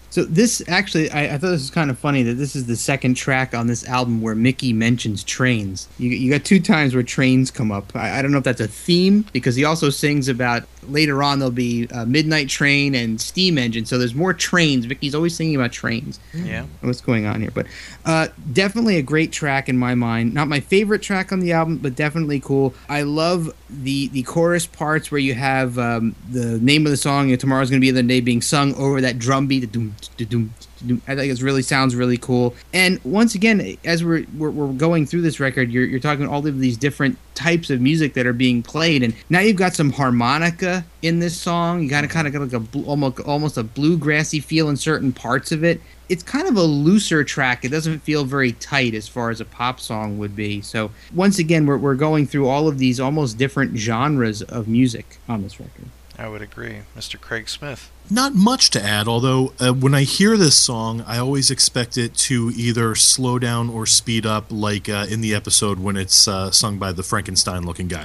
So this actually, I, I thought this was kind of funny that this is the second track on this album where Mickey mentions trains. You, you got two times where trains come up. I, I don't know if that's a theme, because he also sings about, later on there'll be a Midnight Train and Steam Engine, so there's more trains. Mickey's always singing about trains. Yeah. What's going on here? But uh, definitely a great track in my mind. Not my favorite track on the album, but definitely cool. I love the, the chorus parts where you have um, the name of the song, Tomorrow's Gonna Be Another Day, being sung over that drum beat, the doom, doom, doom. I think it really sounds really cool. And once again, as we're, we're we're going through this record, you're you're talking all of these different types of music that are being played, and now you've got some harmonica in this song. You got to kind of got like a bl- almost almost a bluegrassy feel in certain parts of it. It's kind of a looser track. It doesn't feel very tight as far as a pop song would be. So once again, we're we're going through all of these almost different genres of music on this record. I would agree. Mister Craig Smith. Not much to add, although uh, when I hear this song, I always expect it to either slow down or speed up, like uh, in the episode when it's uh, sung by the Frankenstein-looking guy.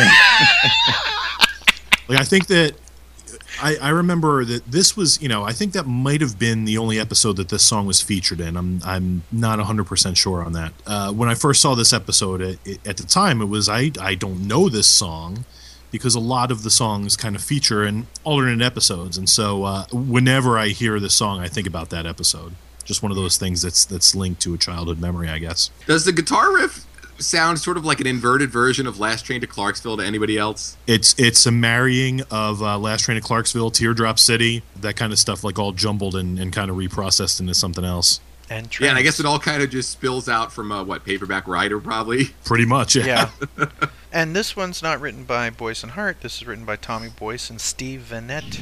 Like, I think that I, I remember that this was, you know, I think that might have been the only episode that this song was featured in. I'm I'm not one hundred percent sure on that. Uh, when I first saw this episode, it, it, at the time, it was, I, I don't know this song, because a lot of the songs kind of feature in alternate episodes. And so uh, whenever I hear this song, I think about that episode. Just one of those things that's that's linked to a childhood memory, I guess. Does the guitar riff sound sort of like an inverted version of Last Train to Clarksville to anybody else? It's it's a marrying of uh, Last Train to Clarksville, Teardrop City, that kind of stuff, like all jumbled and, and kind of reprocessed into something else. And yeah, and I guess it all kind of just spills out from, uh, what, Paperback Writer, probably? Pretty much, yeah. Yeah. And this one's not written by Boyce and Hart. This is written by Tommy Boyce and Steve Vanette.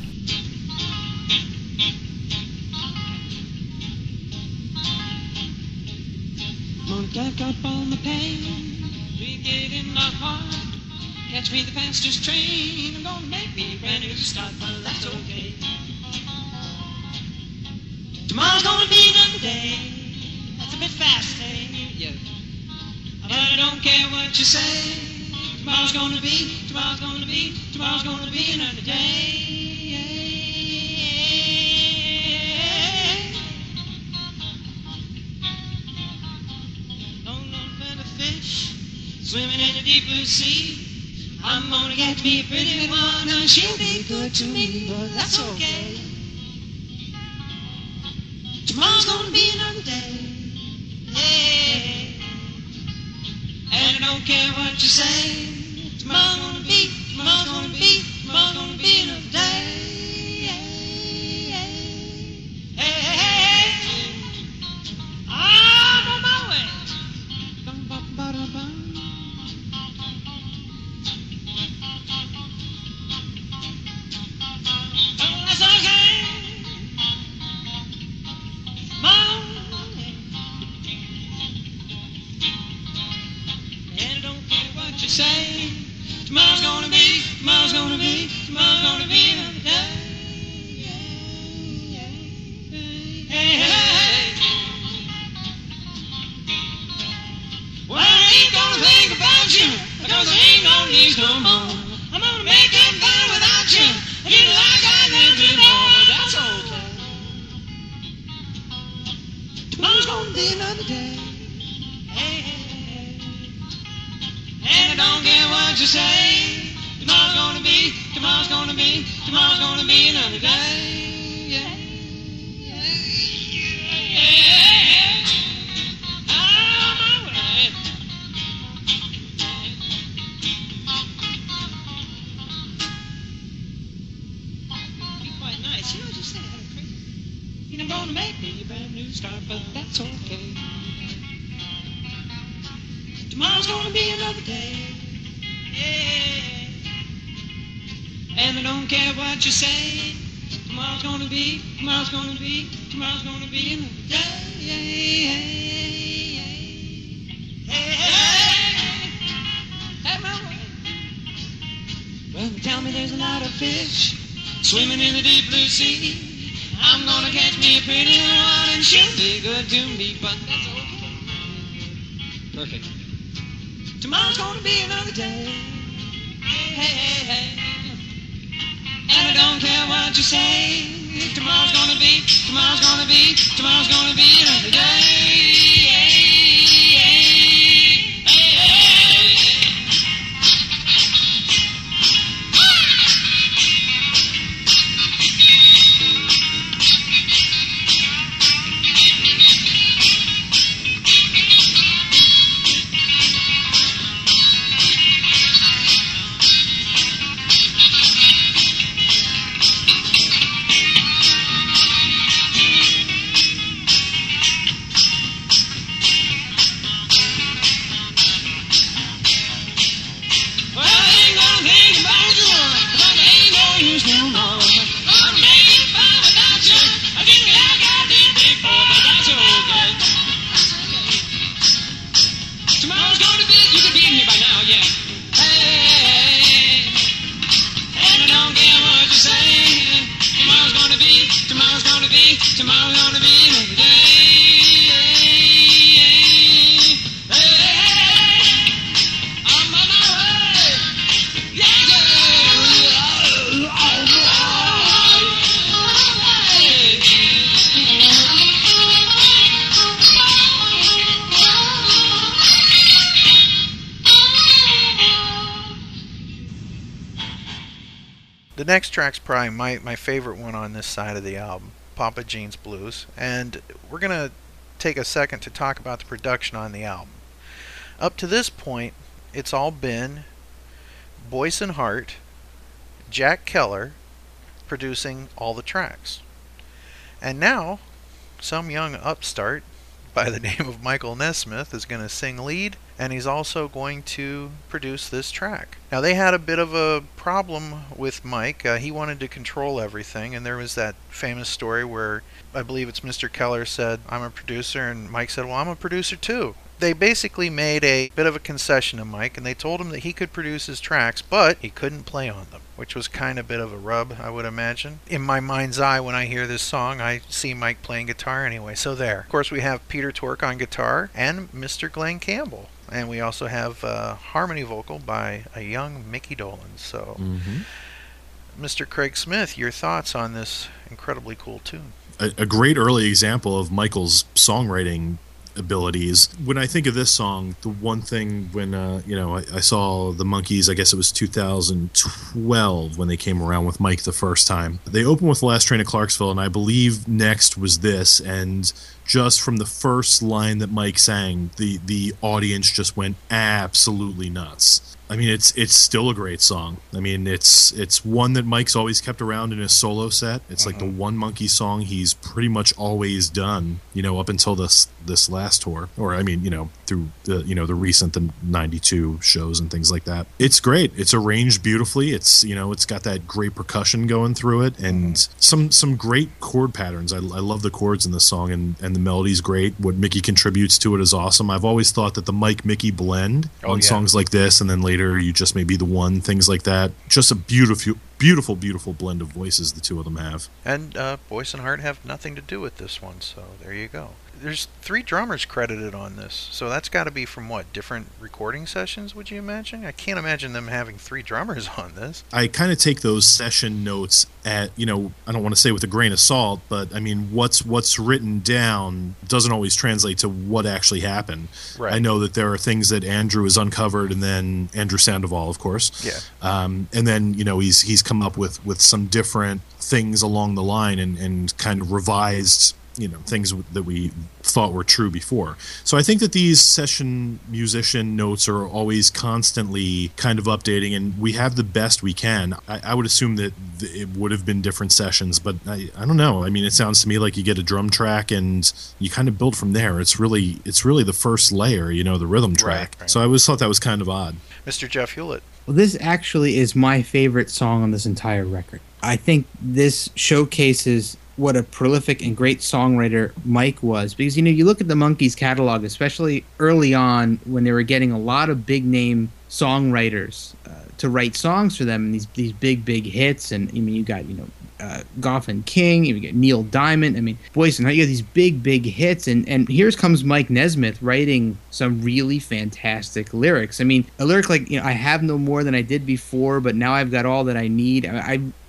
Gonna jack up on the pain, we get in my heart. Catch me the fastest train, I'm gonna make me a brand new start, but that's okay. Tomorrow's gonna be another day, that's a bit fast, hey, yeah. But I don't care what you say, tomorrow's gonna be, tomorrow's gonna be, tomorrow's gonna be another day. Swimming in the deep blue sea, I'm gonna get me a pretty little one, and she'll be good to me, but that's okay. Tomorrow's gonna be another day, yeah. And I don't care what you say, tomorrow's gonna be, tomorrow's gonna be, tomorrow's gonna be another day, yeah. Hey, hey, hey, I'm on my way. Bum, bum, ba, da, bum. Say, tomorrow's gonna be, tomorrow's gonna be, tomorrow's gonna be another day. Hey, hey, hey. Well, I ain't gonna think about you, because I ain't no needs no more. I'm gonna make it better without you, you like I never before, that's okay. Tomorrow's gonna be another day. Hey, hey. And I don't care what you say, tomorrow's gonna be, tomorrow's gonna be, tomorrow's gonna be another day. Yeah. Yeah. Yeah. I'm on my way. You're quite nice. You know, just say that crazy. You know, I'm gonna make me a brand new start, but that's okay. Tomorrow's gonna be another day, yeah. And I don't care what you say, tomorrow's gonna be, tomorrow's gonna be, tomorrow's gonna be another day, yeah, yeah, yeah. Hey, hey, hey, my way. Well, they tell me there's a lot of fish swimming in the deep blue sea. I'm gonna catch me a pretty one and she'll be good to me, but that's okay. Perfect. Tomorrow's gonna be another day. Hey, hey, hey. And I And I don't care what you say. Tomorrow's gonna be, tomorrow's gonna be, tomorrow's gonna be another day. The next track's probably my, my favorite one on this side of the album, Papa Jean's Blues, and we're going to take a second to talk about the production on the album. Up to this point, it's all been Boyce and Hart, Jack Keller producing all the tracks. And now, some young upstart by the name of Michael Nesmith is going to sing lead, and he's also going to produce this track. Now, they had a bit of a problem with Mike. Uh, he wanted to control everything, and there was that famous story where I believe it's Mister Keller said, "I'm a producer," and Mike said, "Well, I'm a producer too." They basically made a bit of a concession to Mike, and they told him that he could produce his tracks, but he couldn't play on them, which was kind of a bit of a rub, I would imagine. In my mind's eye, when I hear this song, I see Mike playing guitar anyway, so there. Of course, we have Peter Tork on guitar and Mister Glenn Campbell. And we also have a harmony vocal by a young Mickey Dolenz. So, Mm-hmm. Mister Craig Smith, your thoughts on this incredibly cool tune? A, a great early example of Michael's songwriting abilities. When I think of this song, the one thing when uh, you know I, I saw the Monkees, I guess it was two thousand twelve when they came around with Mike the first time. They opened with The Last Train to Clarksville, and I believe next was this. And just from the first line that Mike sang, the the audience just went absolutely nuts. I mean, it's it's still a great song. I mean, it's it's one that Mike's always kept around in his solo set. It's like the one Monkey song he's pretty much always done, you know, up until this this last tour, or I mean, you know, through the you know the recent the ninety-two shows and things like that. It's great. It's arranged beautifully. It's you know it's got that great percussion going through it, and some some great chord patterns. I, I love the chords in this song, and and the melody's great. What Mickey contributes to it is awesome. I've always thought that the Mike Mickey blend Oh, on yeah. songs like this, and then later You Just May Be the One, things like that. Just a beautiful, beautiful, beautiful blend of voices the two of them have. And uh, Boyce and Hart have nothing to do with this one, so there you go. There's three drummers credited on this, so that's got to be from what, different recording sessions, would you imagine? I can't imagine them having three drummers on this. I kind of take those session notes at, you know, I don't want to say with a grain of salt, but I mean, what's what's written down doesn't always translate to what actually happened. Right. I know that there are things that Andrew has uncovered, and then Andrew Sandoval, of course. Yeah. Um, and then, you know, he's he's come up with, with some different things along the line and, and kind of revised, you know, things that we thought were true before. So I think that these session musician notes are always constantly kind of updating, and we have the best we can. I, I would assume that th- it would have been different sessions, but I, I don't know. I mean, it sounds to me like you get a drum track and you kind of build from there. It's really it's really the first layer, you know, the rhythm track. Right, right. So I always thought that was kind of odd. Mister Jeff Hewlett. Well, this actually is my favorite song on this entire record. I think this showcases what a prolific and great songwriter Mike was, because you know you look at the Monkees catalog, especially early on when they were getting a lot of big name songwriters uh, to write songs for them, and these these big big hits. And I mean, you got you know uh, Goff and King, you get Neil Diamond. I mean, Boyce and Hart, you got these big big hits, and and here comes Mike Nesmith writing some really fantastic lyrics. I mean, a lyric like you know I have no more than I did before, but now I've got all that I need. I, I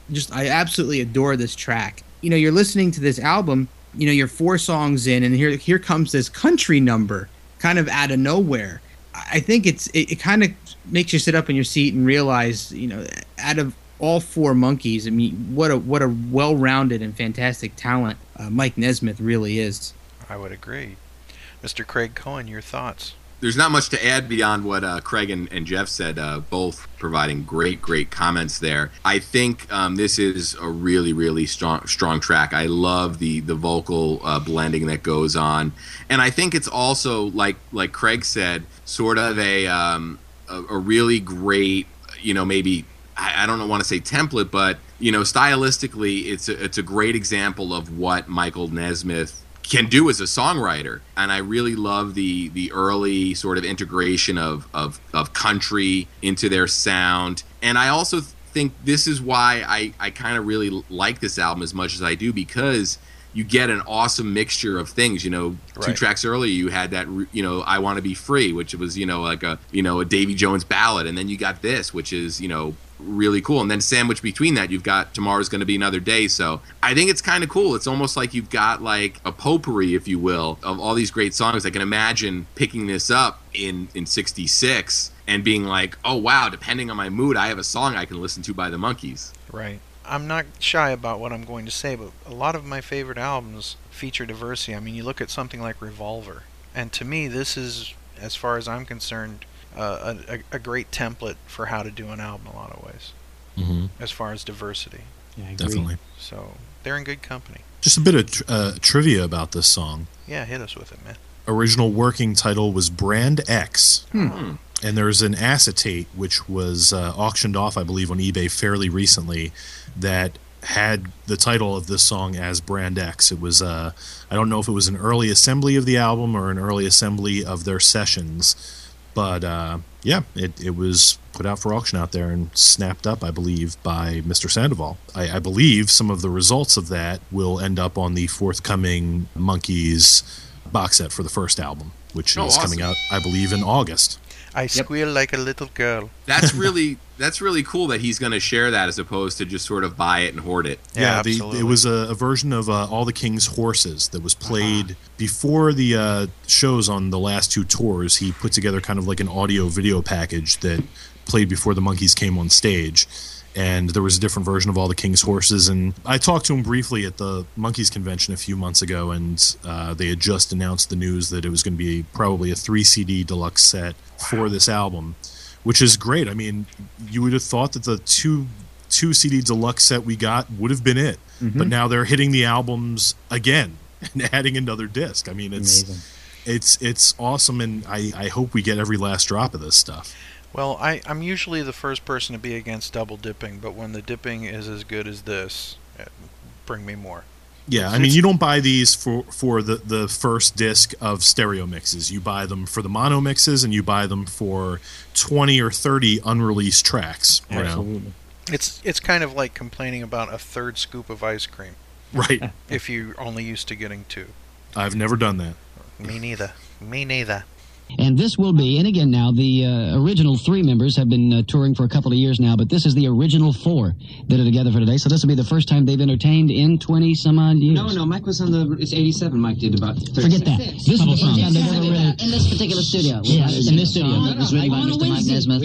just I absolutely adore this track. You know, you're listening to this album, you know, you're four songs in, and here here comes this country number kind of out of nowhere. I think it's it, it kind of makes you sit up in your seat and realize, you know, out of all four Monkees, I mean, what a what a well-rounded and fantastic talent uh, Mike Nesmith really is. I would agree. Mister Craig Cohen, your thoughts? There's not much to add beyond what uh, Craig and, and Jeff said, uh, both providing great, great comments there. I think um, this is a really, really strong strong track. I love the the vocal uh, blending that goes on. And I think it's also, like like Craig said, sort of a, um, a, a really great, you know, maybe, I, I don't want to say template, but, you know, stylistically, it's a, it's a great example of what Michael Nesmith can do as a songwriter. And I really love the the early sort of integration of, of, of country into their sound. And I also think this is why I, I kind of really like this album as much as I do, because you get an awesome mixture of things. You know, right. Two tracks earlier, you had that, you know, I Want to Be Free, which was, you know, like a, you know, a Davy Jones ballad. And then you got this, which is, you know, really cool. And then sandwiched between that, you've got Tomorrow's Gonna Be Another Day. So I think it's kind of cool. It's almost like you've got like a potpourri, if you will, of all these great songs. I can imagine picking this up in, in sixty-six and being like, oh, wow, depending on my mood, I have a song I can listen to by the Monkees. Right. I'm not shy about what I'm going to say, but a lot of my favorite albums feature diversity. I mean, you look at something like Revolver, and to me, this is, as far as I'm concerned, uh, a, a great template for how to do an album in a lot of ways, mm-hmm. as far as diversity. Yeah, I agree. Definitely. So they're in good company. Just a bit of tr- uh, trivia about this song. Yeah, hit us with it, man. Original working title was Brand X. Hmm. And there's an acetate which was uh, auctioned off, I believe, on eBay fairly recently that had the title of this song as Brand X. It was, uh, I don't know if it was an early assembly of the album or an early assembly of their sessions, but uh, yeah, it, it was put out for auction out there and snapped up, I believe, by Mister Sandoval. I, I believe some of the results of that will end up on the forthcoming Monkees box set for the first album, which oh, is awesome. coming out, I believe, in August. I squeal yep. like a little girl. That's really that's really cool that he's going to share that as opposed to just sort of buy it and hoard it. Yeah, yeah the, it was a, a version of uh, All the King's Horses that was played uh-huh. before the uh, shows on the last two tours. He put together kind of like an audio video package that played before the Monkees came on stage. And there was a different version of All the King's Horses. And I talked to him briefly at the Monkees convention a few months ago, and uh, they had just announced the news that it was going to be probably a three C D deluxe set for this album, which is great. I mean, you would have thought that the two two C D deluxe set we got would have been it, mm-hmm. but now they're hitting the albums again and adding another disc. I mean, it's Amazing. it's it's awesome, and I, I hope we get every last drop of this stuff. Well, I, I'm usually the first person to be against double dipping, but when the dipping is as good as this, bring me more. Yeah, I mean, you don't buy these for, for the, the first disc of stereo mixes. You buy them for the mono mixes, and you buy them for twenty or thirty unreleased tracks. Absolutely. Know? It's it's kind of like complaining about a third scoop of ice cream. Right. If you're only used to getting two. I've never done that. Me neither. Me neither. And this will be, and again now, the uh, original three members have been uh, touring for a couple of years now, but this is the original four that are together for today. So this will be the first time they've entertained in twenty-some-odd years. No, no, Mike was on the, it's eighty-seven Mike did about thirty. Forget that. This is the first time they've ever really... In this particular studio. Yeah, in this studio. It was written by Mister Mike Nesmith.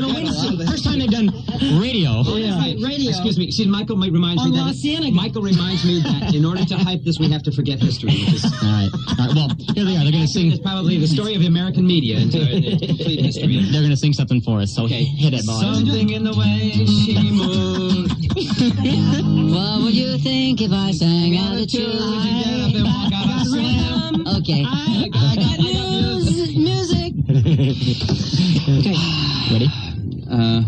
First time they've done radio. Oh, yeah. Radio. Excuse me. See, Michael reminds me that... Michael reminds me that in order to hype this, we have to forget history. Is, all right. All right. Well, here they are. They're going to sing... It's probably the story of the American media. Complete history. They're going to sing something for us, so okay. Hit it, boys. Something in the way she moved. What would you think if I sang out of tune? Okay. I got news, music. Okay. Ready? Uh.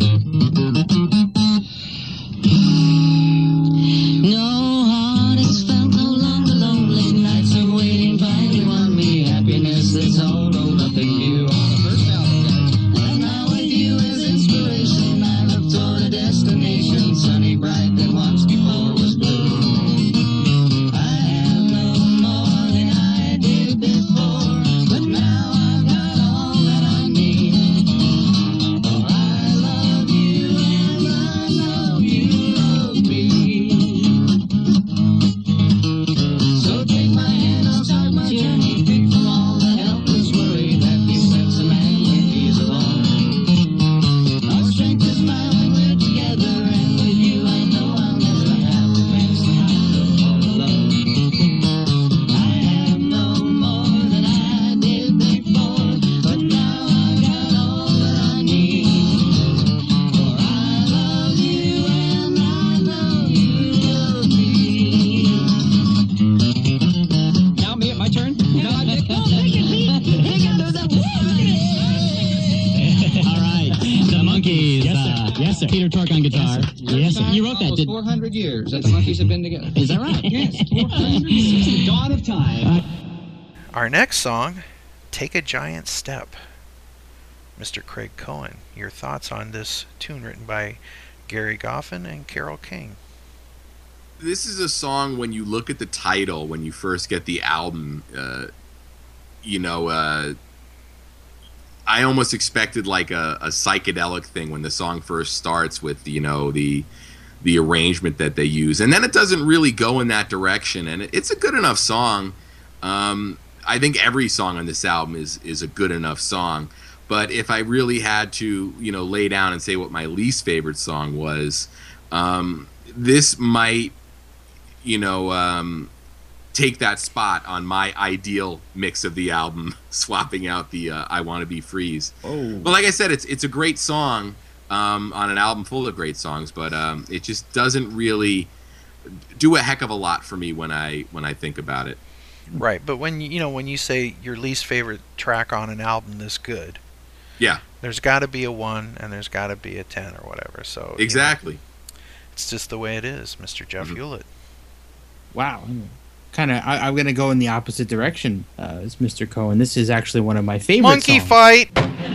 No heart is felt, no longer lonely nights of waiting, finding on me happiness that's all rolled up in you. And now with you as inspiration, I look toward a destination, sunny, bright, that once before was blue. I have no more than I did before, but now I've got all that I need. For I love you and I know you love me. sir. Peter Tork on guitar. Yes, sir. You wrote that, did four hundred years that the Monkees have been together. Is that right? Yes, four hundred. Since the dawn of time. Our next song, Take a Giant Step. Mister Craig Cohen, your thoughts on this tune written by Gary Goffin and Carole King? This is a song, when you look at the title, when you first get the album, uh, you know, uh, I almost expected like a, a psychedelic thing when the song first starts with, you know, the the arrangement that they use. And then it doesn't really go in that direction. And it, it's a good enough song. Um, I think every song on this album is is a good enough song. But if I really had to, you know, lay down and say what my least favorite song was, um, this might, you know, um, take that spot on my ideal mix of the album, swapping out the uh, I Want to Be Freeze. Oh. But like I said, it's it's a great song um, on an album full of great songs, but um, it just doesn't really do a heck of a lot for me when I when I think about it. Right, but when you know when you say your least favorite track on an album this good, yeah, there's got to be a one and there's got to be a ten or whatever. So exactly, you know, it's just the way it is, Mister Jeff mm-hmm. Hewlett. Wow, kind of. I'm going to go in the opposite direction uh, as Mister Cohen. This is actually one of my favorite. Monkey songs. fight.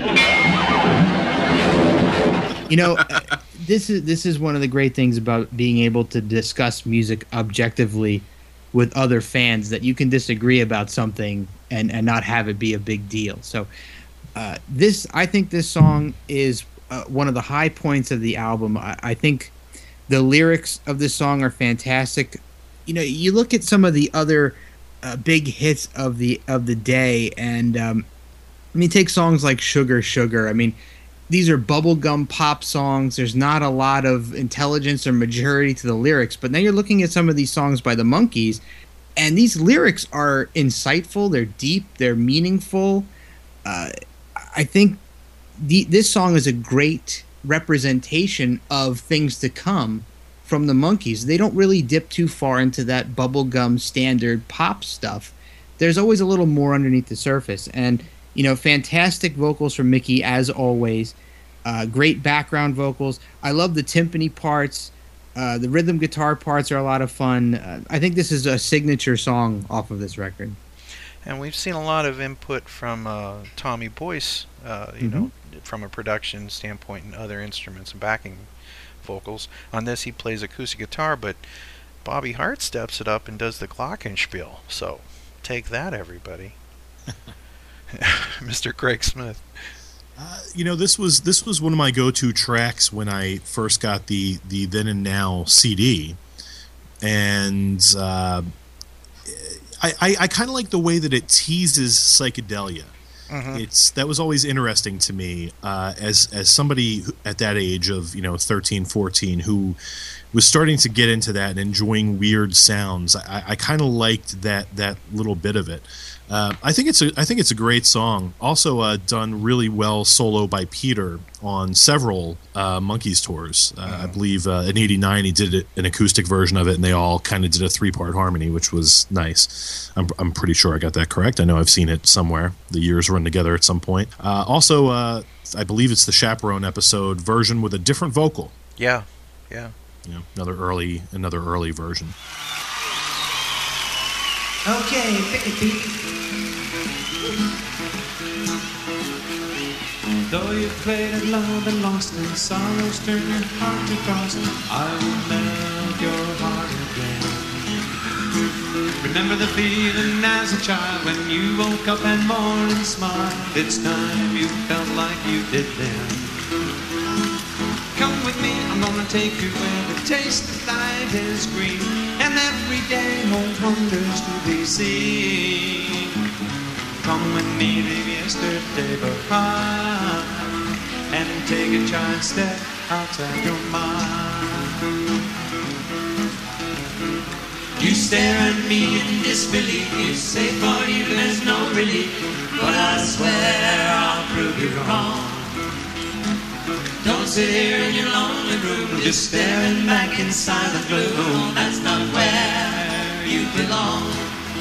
You know, uh, this is this is one of the great things about being able to discuss music objectively with other fans, that you can disagree about something and, and not have it be a big deal. So uh, this, I think this song is uh, one of the high points of the album. I, I think the lyrics of this song are fantastic. You know, you look at some of the other uh, big hits of the of the day, and um, I mean, take songs like Sugar Sugar. I mean, these are bubblegum pop songs. There's not a lot of intelligence or maturity to the lyrics. But now you're looking at some of these songs by the Monkees, and these lyrics are insightful. They're deep. They're meaningful. Uh, I think the, this song is a great representation of things to come from the Monkees. They don't really dip too far into that bubblegum standard pop stuff. There's always a little more underneath the surface. And you know, fantastic vocals from Mickey, as always. Uh, great background vocals. I love the timpani parts. Uh, the rhythm guitar parts are a lot of fun. Uh, I think this is a signature song off of this record. And we've seen a lot of input from uh, Tommy Boyce, uh, you mm-hmm. know, from a production standpoint and other instruments and backing vocals. On this, he plays acoustic guitar, but Bobby Hart steps it up and does the glockenspiel. So take that, everybody. Mister Craig Smith. Uh, you know, this was this was one of my go-to tracks when I first got the the Then and Now C D, and uh, I I, I kind of like the way that it teases psychedelia. Mm-hmm. It's that was always interesting to me uh, as as somebody at that age of you know thirteen, fourteen who was starting to get into that and enjoying weird sounds. I, I kind of liked that that little bit of it. Uh, I think it's a I think it's a great song. Also uh, done really well solo by Peter on several uh, Monkees tours. Uh, mm-hmm. I believe uh, in eighty-nine he did an acoustic version of it, and they all kind of did a three part harmony, which was nice. I'm I'm pretty sure I got that correct. I know I've seen it somewhere. The years run together at some point. Uh, also, uh, I believe it's the Chaperone episode version with a different vocal. Yeah, yeah. You know, another early another early version. Okay, pick it, Pete. Though you've played at love and lost and sorrows turn your heart to frost, I will melt your heart again. Remember the feeling as a child when you woke up and mourned and smiled. It's time you felt like you did then. Come with me, I'm gonna take you where the taste of life is green, and every day holds wonders to be seen. Come with me, leave yesterday behind, and take a giant step outside your mind. You stare at me in disbelief, you say for you there's no relief, but I swear I'll prove you wrong. Don't sit here in your lonely room, just staring back inside the gloom. That's not where you belong.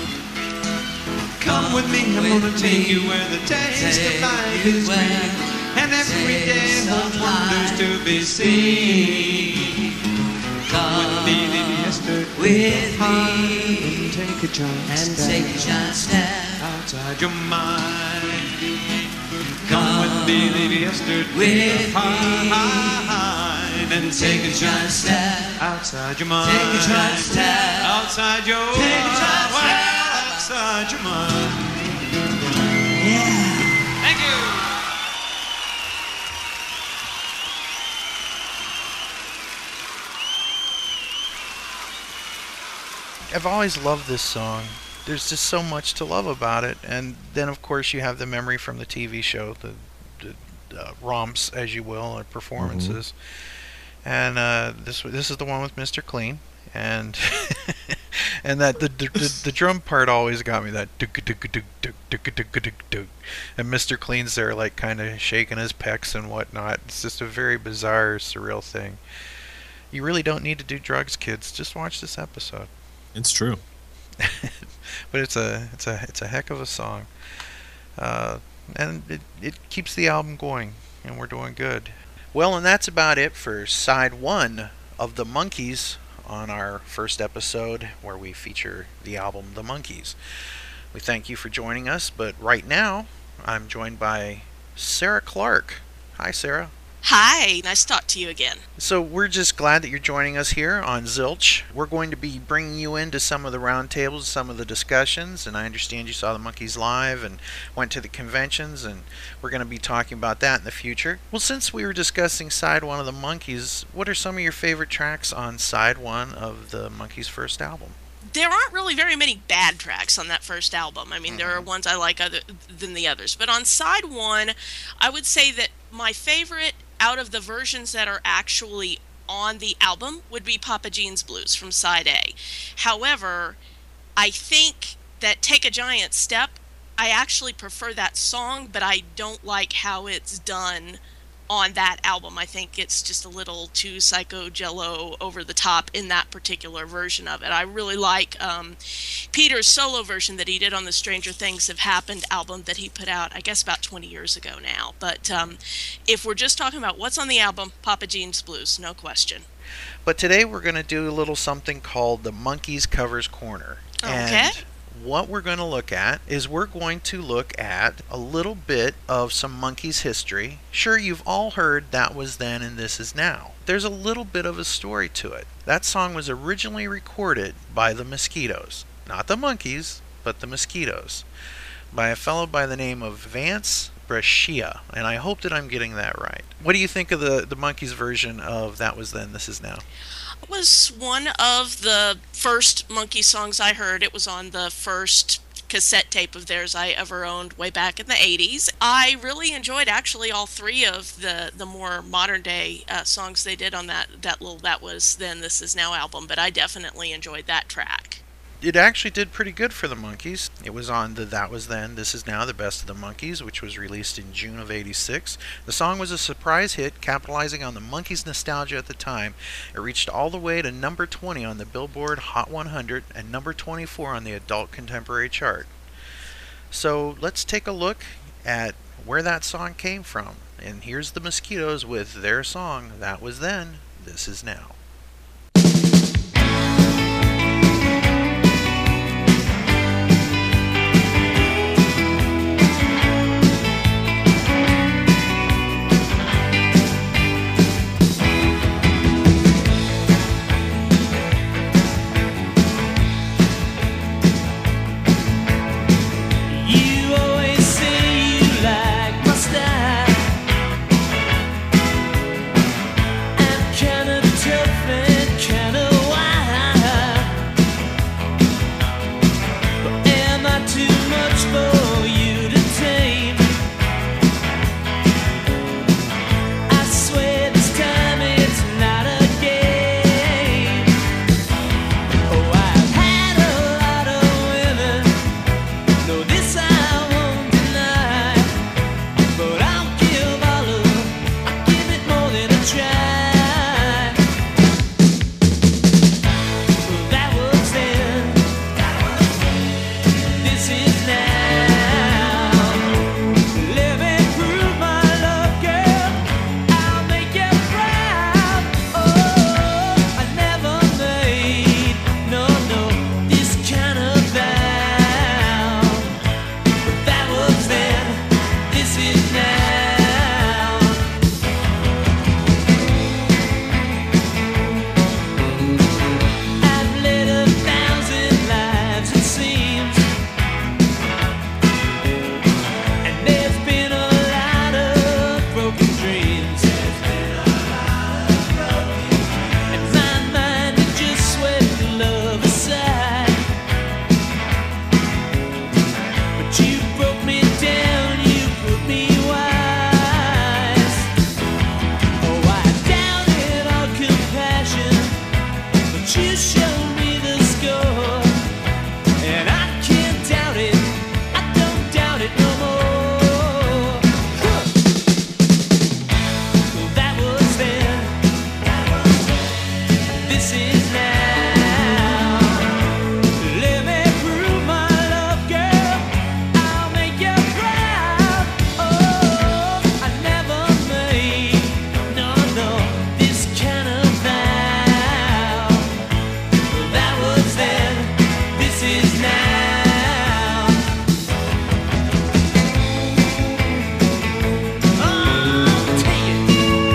Come with me, I'm gonna take you where the taste of life is green, and every day holds wonders to be seen. Come with me, yesterday, with me, and take a giant and take a giant step outside your mind. Come with me, leave yesterday with behind, and take a giant step outside your mind. Take a giant step outside your Take a giant well, step outside your mind. Yeah. Thank you. I've always loved this song. There's just so much to love about it. And then, of course, you have the memory from the T V show, the, the uh, romps, as you will, or performances. Mm-hmm. And uh, this this is the one with Mister Clean. And and that the, the the the drum part always got me, that duk duk duk duk duk duk duk duk. And Mister Clean's there, like, kind of shaking his pecs and whatnot. It's just a very bizarre, surreal thing. You really don't need to do drugs, kids. Just watch this episode. It's true. But it's a it's a it's a heck of a song, uh, and it it keeps the album going, and we're doing good. Well, and that's about it for side one of the Monkees on our first episode, where we feature the album The Monkees. We thank you for joining us, but right now I'm joined by Sarah Clark. Hi, Sarah. Hi, nice to talk to you again. So we're just glad that you're joining us here on Zilch. We're going to be bringing you into some of the roundtables, some of the discussions, and I understand you saw the Monkees live and went to the conventions, and we're going to be talking about that in the future. Well, since we were discussing side one of the Monkees, what are some of your favorite tracks on side one of the Monkees' first album? There aren't really very many bad tracks on that first album. I mean, mm-hmm. there are ones I like other than the others. But on side one, I would say that my favorite out of the versions that are actually on the album would be Papa Jean's Blues from side A. However, I think that Take a Giant Step, I actually prefer that song, but I don't like how it's done on that album. I think it's just a little too psycho jello over the top in that particular version of it. I really like um, Peter's solo version that he did on the Stranger Things Have Happened album that he put out, I guess, about twenty years ago now. But um, if we're just talking about what's on the album, Papa Jean's Blues, no question. But today we're going to do a little something called the Monkees Covers Corner. Okay. And what we're going to look at is we're going to look at a little bit of some Monkees history. Sure, you've all heard That Was Then and This Is Now. There's a little bit of a story to it. That song was originally recorded by the Mosquitoes. Not the Monkees, but the Mosquitoes. By a fellow by the name of Vance Brescia. And I hope that I'm getting that right. What do you think of the, the Monkees version of That Was Then, This Is Now? It was one of the first Monkey songs I heard. It was on the first cassette tape of theirs I ever owned way back in the eighties. I really enjoyed actually all three of the, the more modern day uh, songs they did on that, that little That Was Then, This Is Now album, but I definitely enjoyed that track. It actually did pretty good for the Monkees. It was on the That Was Then, This Is Now, The Best of the Monkees, which was released in June of eighty-six. The song was a surprise hit, capitalizing on the Monkees' nostalgia at the time. It reached all the way to number twenty on the Billboard Hot one hundred and number twenty-four on the Adult Contemporary chart. So let's take a look at where that song came from. And here's the Mosquitoes with their song, That Was Then, This Is Now. Tell but you showed me the score, and I can't doubt it, I don't doubt it no more. Huh. That was then, this is now. Let me prove my love, girl, I'll make you proud. Oh, I never made, no, no, this kind of vow. That was then, this is now. Oh, take it.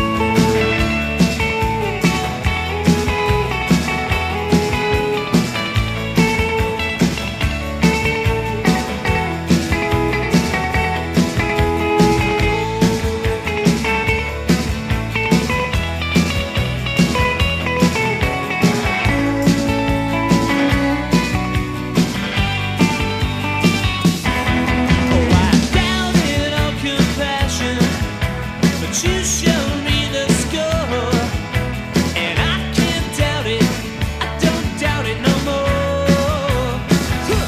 Doubted all compassion, but you showed me the score, and I can't doubt it, I don't doubt it no more. Huh.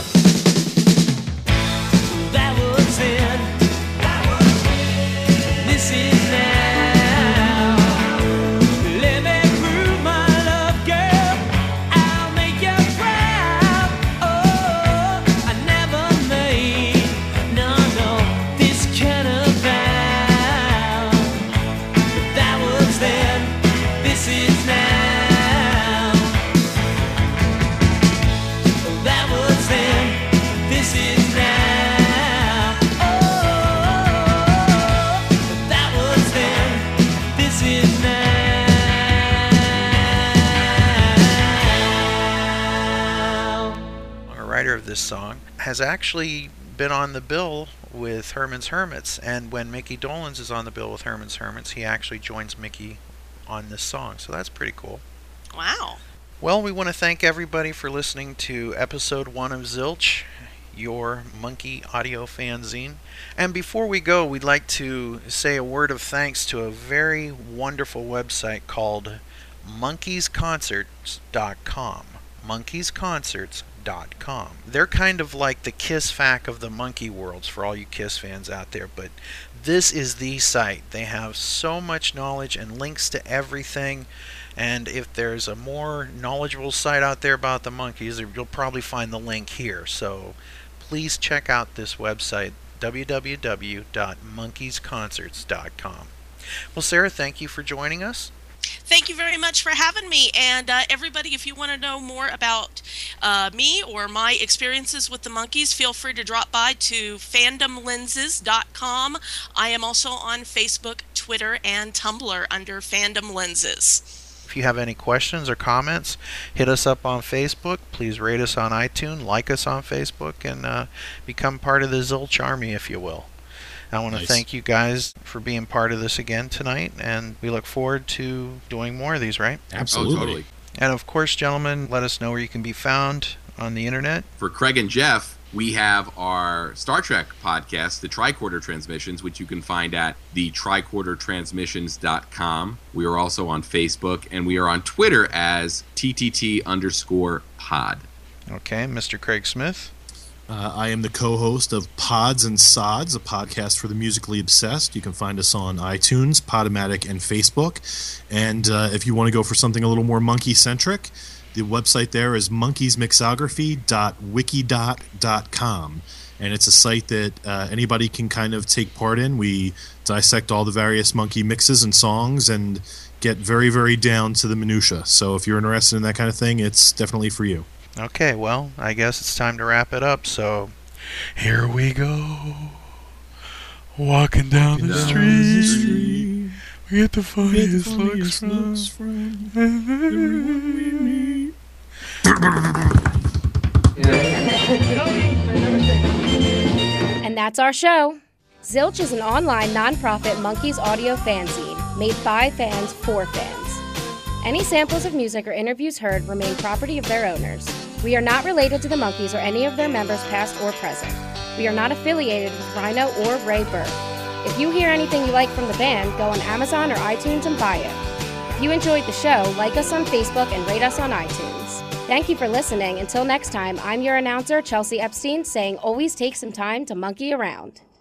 That was then, this is now. Let me prove my love, girl, I'll make you proud. Oh, I never made, no, no, this kind of vow. That was then, this is now. That was then, this is now. Oh, that was then, this is now. A writer of this song has actually been on the bill with Herman's Hermits, and when Mickey Dolenz is on the bill with Herman's Hermits, he actually joins Mickey on this song, so that's pretty cool. Wow. Well, we want to thank everybody for listening to episode one of Zilch, your monkey audio fanzine. And before we go, we'd like to say a word of thanks to a very wonderful website called monkeys concerts dot com. monkeys concerts dot com. They're kind of like the Kiss F A Q of the monkey worlds for all you Kiss fans out there, but this is the site. They have so much knowledge and links to everything. And if there's a more knowledgeable site out there about the monkeys, you'll probably find the link here. So please check out this website, w w w dot monkeys concerts dot com. Well, Sarah, thank you for joining us. Thank you very much for having me. And uh, everybody, if you want to know more about uh, me or my experiences with the monkeys, feel free to drop by to fandom lenses dot com. I am also on Facebook, Twitter, and Tumblr under Fandom Lenses. If you have any questions or comments, hit us up on Facebook. Please rate us on iTunes, like us on Facebook, and uh, become part of the Zilch Army, if you will. I want to Nice. thank you guys for being part of this again tonight, and we look forward to doing more of these, right? Absolutely. Oh, totally. And of course, gentlemen, let us know where you can be found on the internet. For Craig and Jeff, we have our Star Trek podcast, the Tricorder Transmissions, which you can find at the tricorder transmissions dot com. We are also on Facebook, and we are on Twitter as T T T underscore pod. Okay, Mister Craig Smith. Uh, I am the co-host of Pods and Sods, a podcast for the musically obsessed. You can find us on iTunes, Podomatic, and Facebook. And uh, if you want to go for something a little more monkey-centric, the website there is monkeys mixography dot wikidot dot com. And it's a site that uh, anybody can kind of take part in. We dissect all the various monkey mixes and songs and get very, very down to the minutia. So if you're interested in that kind of thing, it's definitely for you. Okay, well, I guess it's time to wrap it up, so here we go. Walking down, Walking the, down street. the street, we get the funniest, Get the funniest looks from, looks from everyone we meet. And that's our show. Zilch is an online nonprofit monkeys audio fanzine made by fans for fans. Any samples of music or interviews heard remain property of their owners. We are not related to the Monkees or any of their members past or present. We are not affiliated with Rhino or Ray Burke. If you hear anything you like from the band, go on Amazon or iTunes and buy it. If you enjoyed the show, like us on Facebook and rate us on iTunes. Thank you for listening. Until next time, I'm your announcer, Chelsea Epstein, saying always take some time to monkey around.